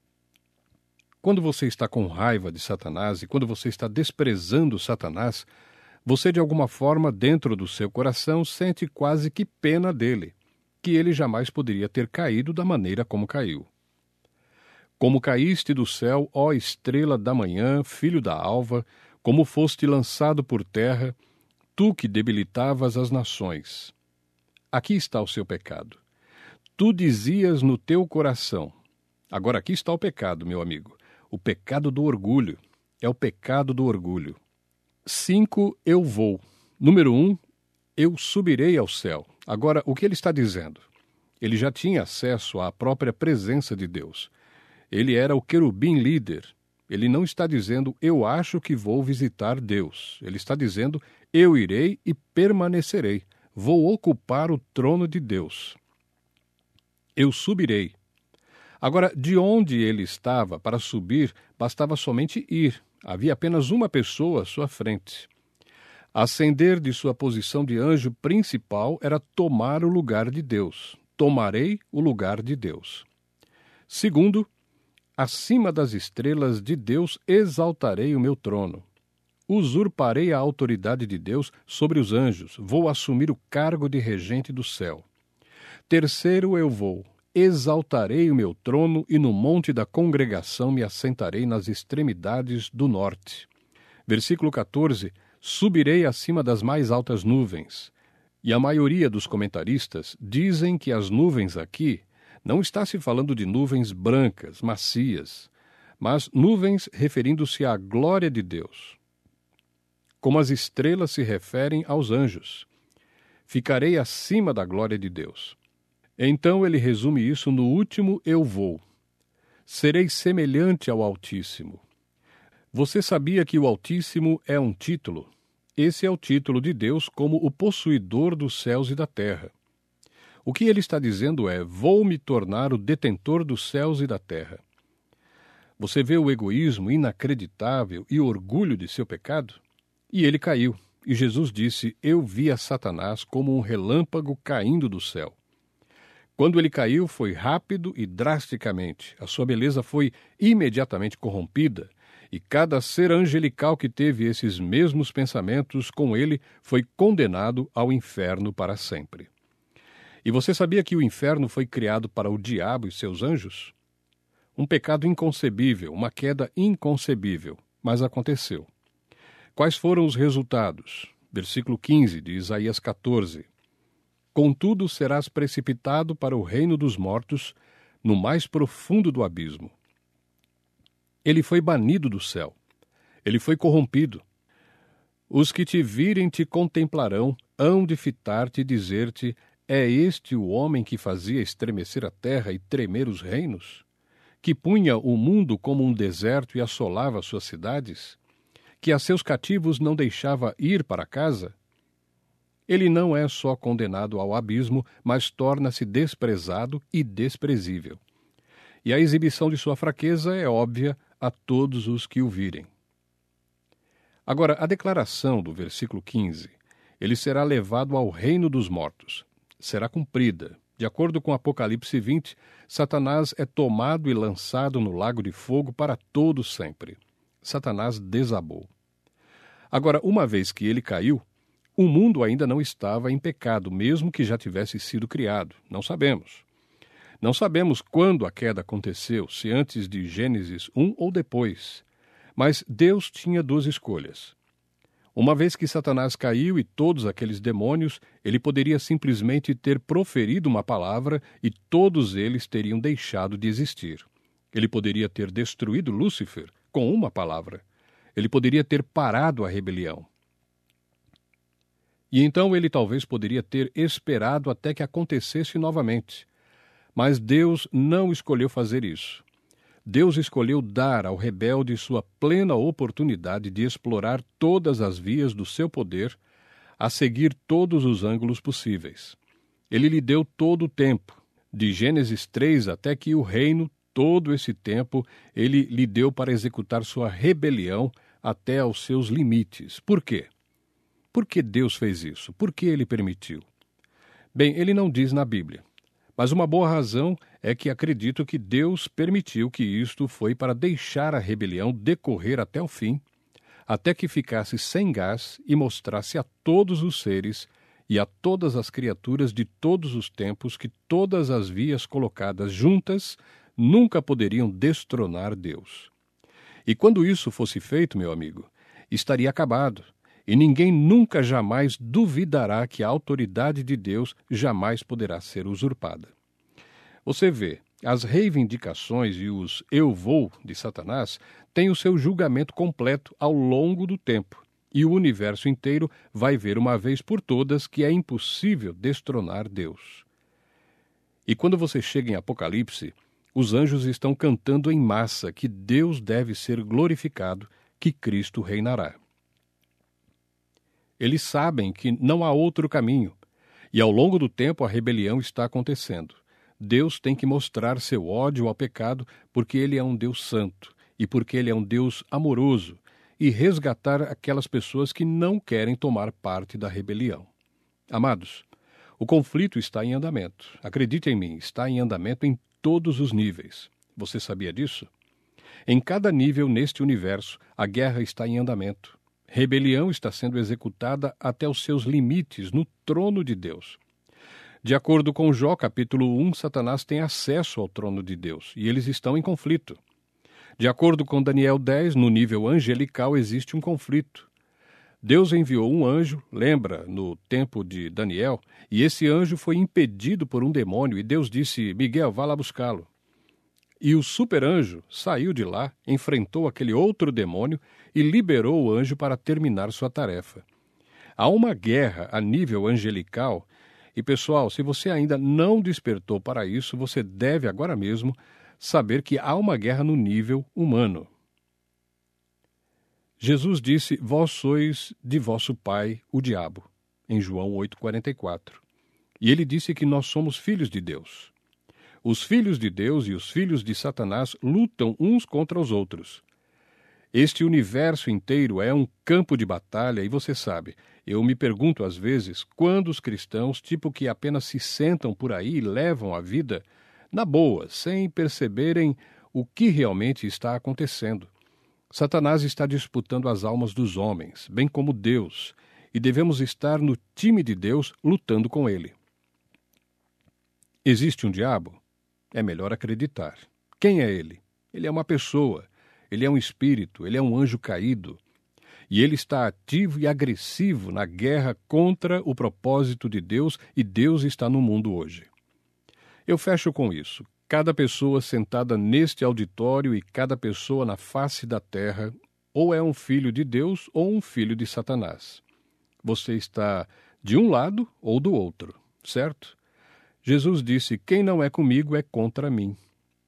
Quando você está com raiva de Satanás e quando você está desprezando Satanás, você de alguma forma, dentro do seu coração, sente quase que pena dele, que ele jamais poderia ter caído da maneira como caiu. Como caíste do céu, ó estrela da manhã, filho da alva, como foste lançado por terra, tu que debilitavas as nações. Aqui está o seu pecado. Tu dizias no teu coração. Agora aqui está o pecado, meu amigo. O pecado do orgulho. É o pecado do orgulho. 5. Eu vou. Número 1. Eu subirei ao céu. Agora, o que ele está dizendo? Ele já tinha acesso à própria presença de Deus. Ele era o querubim líder. Ele não está dizendo, eu acho que vou visitar Deus. Ele está dizendo, eu irei e permanecerei. Vou ocupar o trono de Deus. Eu subirei. Agora, de onde ele estava para subir, bastava somente ir. Havia apenas uma pessoa à sua frente. Ascender de sua posição de anjo principal era tomar o lugar de Deus. Tomarei o lugar de Deus. Segundo, acima das estrelas de Deus exaltarei o meu trono. Usurparei a autoridade de Deus sobre os anjos. Vou assumir o cargo de regente do céu. Terceiro, eu vou. Exaltarei o meu trono e no monte da congregação me assentarei nas extremidades do norte. Versículo 14. Subirei acima das mais altas nuvens. E a maioria dos comentaristas dizem que as nuvens aqui não está se falando de nuvens brancas, macias, mas nuvens referindo-se à glória de Deus. Como as estrelas se referem aos anjos. Ficarei acima da glória de Deus. Então ele resume isso no último eu vou. Serei semelhante ao Altíssimo. Você sabia que o Altíssimo é um título? Esse é o título de Deus como o possuidor dos céus e da terra. O que ele está dizendo é, vou me tornar o detentor dos céus e da terra. Você vê o egoísmo inacreditável e o orgulho de seu pecado? E ele caiu, e Jesus disse, eu vi a Satanás como um relâmpago caindo do céu. Quando ele caiu, foi rápido e drasticamente. A sua beleza foi imediatamente corrompida, e cada ser angelical que teve esses mesmos pensamentos com ele foi condenado ao inferno para sempre. E você sabia que o inferno foi criado para o diabo e seus anjos? Um pecado inconcebível, uma queda inconcebível, mas aconteceu. Quais foram os resultados? Versículo 15 de Isaías 14. Contudo, serás precipitado para o reino dos mortos, no mais profundo do abismo. Ele foi banido do céu. Ele foi corrompido. Os que te virem te contemplarão, hão de fitar-te e dizer-te, é este o homem que fazia estremecer a terra e tremer os reinos? Que punha o mundo como um deserto e assolava suas cidades? Que a seus cativos não deixava ir para casa? Ele não é só condenado ao abismo, mas torna-se desprezado e desprezível. E a exibição de sua fraqueza é óbvia a todos os que o virem. Agora, a declaração do versículo 15, ele será levado ao reino dos mortos, será cumprida. De acordo com Apocalipse 20, Satanás é tomado e lançado no lago de fogo para todo sempre. Satanás desabou. Agora, uma vez que ele caiu, o mundo ainda não estava em pecado, mesmo que já tivesse sido criado. Não sabemos. Não sabemos quando a queda aconteceu, se antes de Gênesis 1 ou depois. Mas Deus tinha duas escolhas. Uma vez que Satanás caiu e todos aqueles demônios, ele poderia simplesmente ter proferido uma palavra e todos eles teriam deixado de existir. Ele poderia ter destruído Lúcifer com uma palavra. Ele poderia ter parado a rebelião. E então ele talvez poderia ter esperado até que acontecesse novamente. Mas Deus não escolheu fazer isso. Deus escolheu dar ao rebelde sua plena oportunidade de explorar todas as vias do seu poder, a seguir todos os ângulos possíveis. Ele lhe deu todo o tempo, de Gênesis 3 até que o reino, todo esse tempo, ele lhe deu para executar sua rebelião até aos seus limites. Por quê? Por que Deus fez isso? Por que ele permitiu? Bem, ele não diz na Bíblia. Mas uma boa razão é que acredito que Deus permitiu que isto foi para deixar a rebelião decorrer até o fim, até que ficasse sem gás e mostrasse a todos os seres e a todas as criaturas de todos os tempos que todas as vias colocadas juntas nunca poderiam destronar Deus. E quando isso fosse feito, meu amigo, estaria acabado. E ninguém nunca jamais duvidará que a autoridade de Deus jamais poderá ser usurpada. Você vê, as reivindicações e os eu vou de Satanás têm o seu julgamento completo ao longo do tempo. E o universo inteiro vai ver uma vez por todas que é impossível destronar Deus. E quando você chega em Apocalipse, os anjos estão cantando em massa que Deus deve ser glorificado, que Cristo reinará. Eles sabem que não há outro caminho, e ao longo do tempo a rebelião está acontecendo. Deus tem que mostrar seu ódio ao pecado porque Ele é um Deus santo e porque Ele é um Deus amoroso, e resgatar aquelas pessoas que não querem tomar parte da rebelião. Amados, o conflito está em andamento. Acredite em mim, está em andamento em todos os níveis. Você sabia disso? Em cada nível neste universo, a guerra está em andamento. Rebelião está sendo executada até os seus limites no trono de Deus. De acordo com Jó, capítulo 1, Satanás tem acesso ao trono de Deus, e eles estão em conflito. De acordo com Daniel 10, no nível angelical existe um conflito. Deus enviou um anjo, lembra, no tempo de Daniel, e esse anjo foi impedido por um demônio, e Deus disse, Miguel, vá lá buscá-lo. E o superanjo saiu de lá, enfrentou aquele outro demônio e liberou o anjo para terminar sua tarefa. Há uma guerra a nível angelical, e pessoal, se você ainda não despertou para isso, você deve agora mesmo saber que há uma guerra no nível humano. Jesus disse, vós sois de vosso pai, o diabo, em João 8,44. E ele disse que nós somos filhos de Deus. Os filhos de Deus e os filhos de Satanás lutam uns contra os outros. Este universo inteiro é um campo de batalha e você sabe, eu me pergunto às vezes, quando os cristãos, tipo que apenas se sentam por aí e levam a vida na boa, sem perceberem o que realmente está acontecendo. Satanás está disputando as almas dos homens, bem como Deus, e devemos estar no time de Deus lutando com ele. Existe um diabo? É melhor acreditar. Quem é ele? Ele é uma pessoa, ele é um espírito, ele é um anjo caído. E ele está ativo e agressivo na guerra contra o propósito de Deus, e Deus está no mundo hoje. Eu fecho com isso. Cada pessoa sentada neste auditório e cada pessoa na face da terra ou é um filho de Deus ou um filho de Satanás. Você está de um lado ou do outro, certo? Jesus disse, quem não é comigo é contra mim.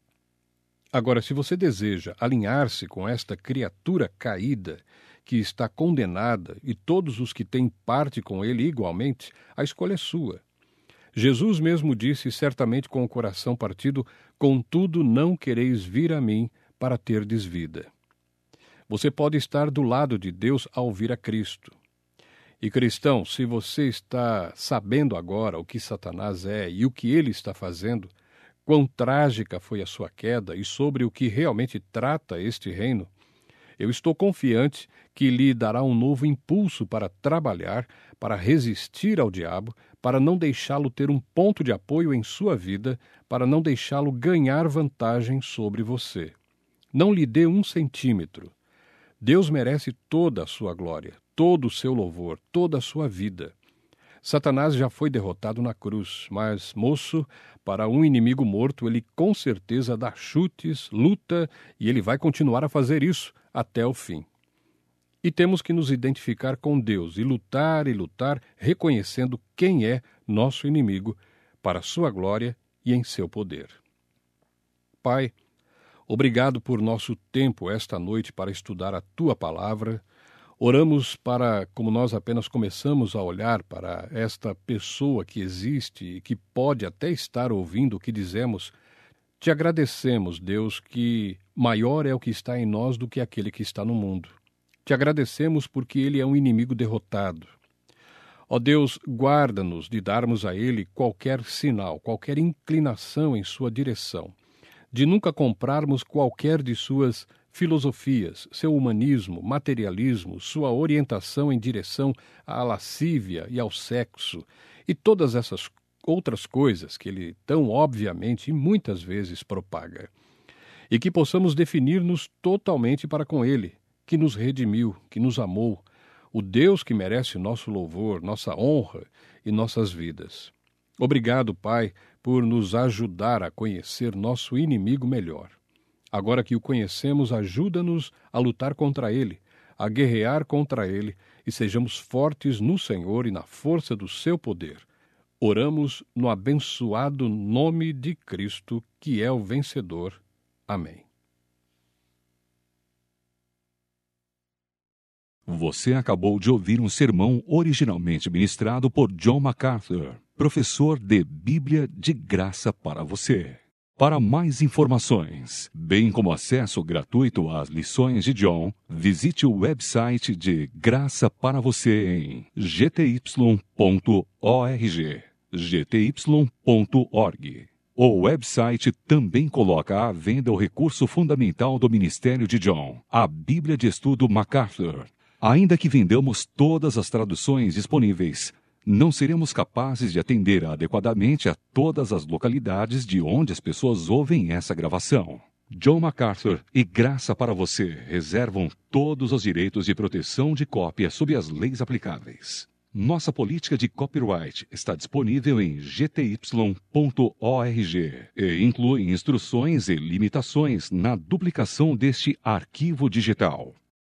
Agora, se você deseja alinhar-se com esta criatura caída, que está condenada, e todos os que têm parte com ele igualmente, a escolha é sua. Jesus mesmo disse, certamente com o coração partido, contudo não quereis vir a mim para terdes vida. Você pode estar do lado de Deus ao vir a Cristo. E cristão, se você está sabendo agora o que Satanás é e o que ele está fazendo, quão trágica foi a sua queda e sobre o que realmente trata este reino, eu estou confiante que lhe dará um novo impulso para trabalhar, para resistir ao diabo, para não deixá-lo ter um ponto de apoio em sua vida, para não deixá-lo ganhar vantagem sobre você. Não lhe dê 1 centímetro. Deus merece toda a sua glória, todo o seu louvor, toda a sua vida. Satanás já foi derrotado na cruz, mas, moço, para um inimigo morto, ele com certeza dá chutes, luta, e ele vai continuar a fazer isso até o fim. E temos que nos identificar com Deus e lutar, reconhecendo quem é nosso inimigo, para a sua glória e em seu poder. Pai, obrigado por nosso tempo esta noite para estudar a Tua Palavra. Oramos para, como nós apenas começamos a olhar para esta pessoa que existe e que pode até estar ouvindo o que dizemos, te agradecemos, Deus, que maior é o que está em nós do que aquele que está no mundo. Te agradecemos porque ele é um inimigo derrotado. Ó Deus, guarda-nos de darmos a ele qualquer sinal, qualquer inclinação em sua direção, de nunca comprarmos qualquer de suas filosofias, seu humanismo, materialismo, sua orientação em direção à lascívia e ao sexo, e todas essas outras coisas que ele tão obviamente e muitas vezes propaga. E que possamos definir-nos totalmente para com ele, que nos redimiu, que nos amou, o Deus que merece nosso louvor, nossa honra e nossas vidas. Obrigado, Pai, por nos ajudar a conhecer nosso inimigo melhor. Agora que o conhecemos, ajuda-nos a lutar contra ele, a guerrear contra ele e sejamos fortes no Senhor e na força do seu poder. Oramos no abençoado nome de Cristo, que é o vencedor. Amém. Você acabou de ouvir um sermão originalmente ministrado por John MacArthur, professor de Bíblia de Graça para você. Para mais informações, bem como acesso gratuito às lições de John, visite o website de Graça para você em gty.org. gty.org. O website também coloca à venda o recurso fundamental do ministério de John, a Bíblia de Estudo MacArthur. Ainda que vendamos todas as traduções disponíveis, não seremos capazes de atender adequadamente a todas as localidades de onde as pessoas ouvem essa gravação. John MacArthur e Graça para você reservam todos os direitos de proteção de cópia sob as leis aplicáveis. Nossa política de copyright está disponível em gty.org e inclui instruções e limitações na duplicação deste arquivo digital.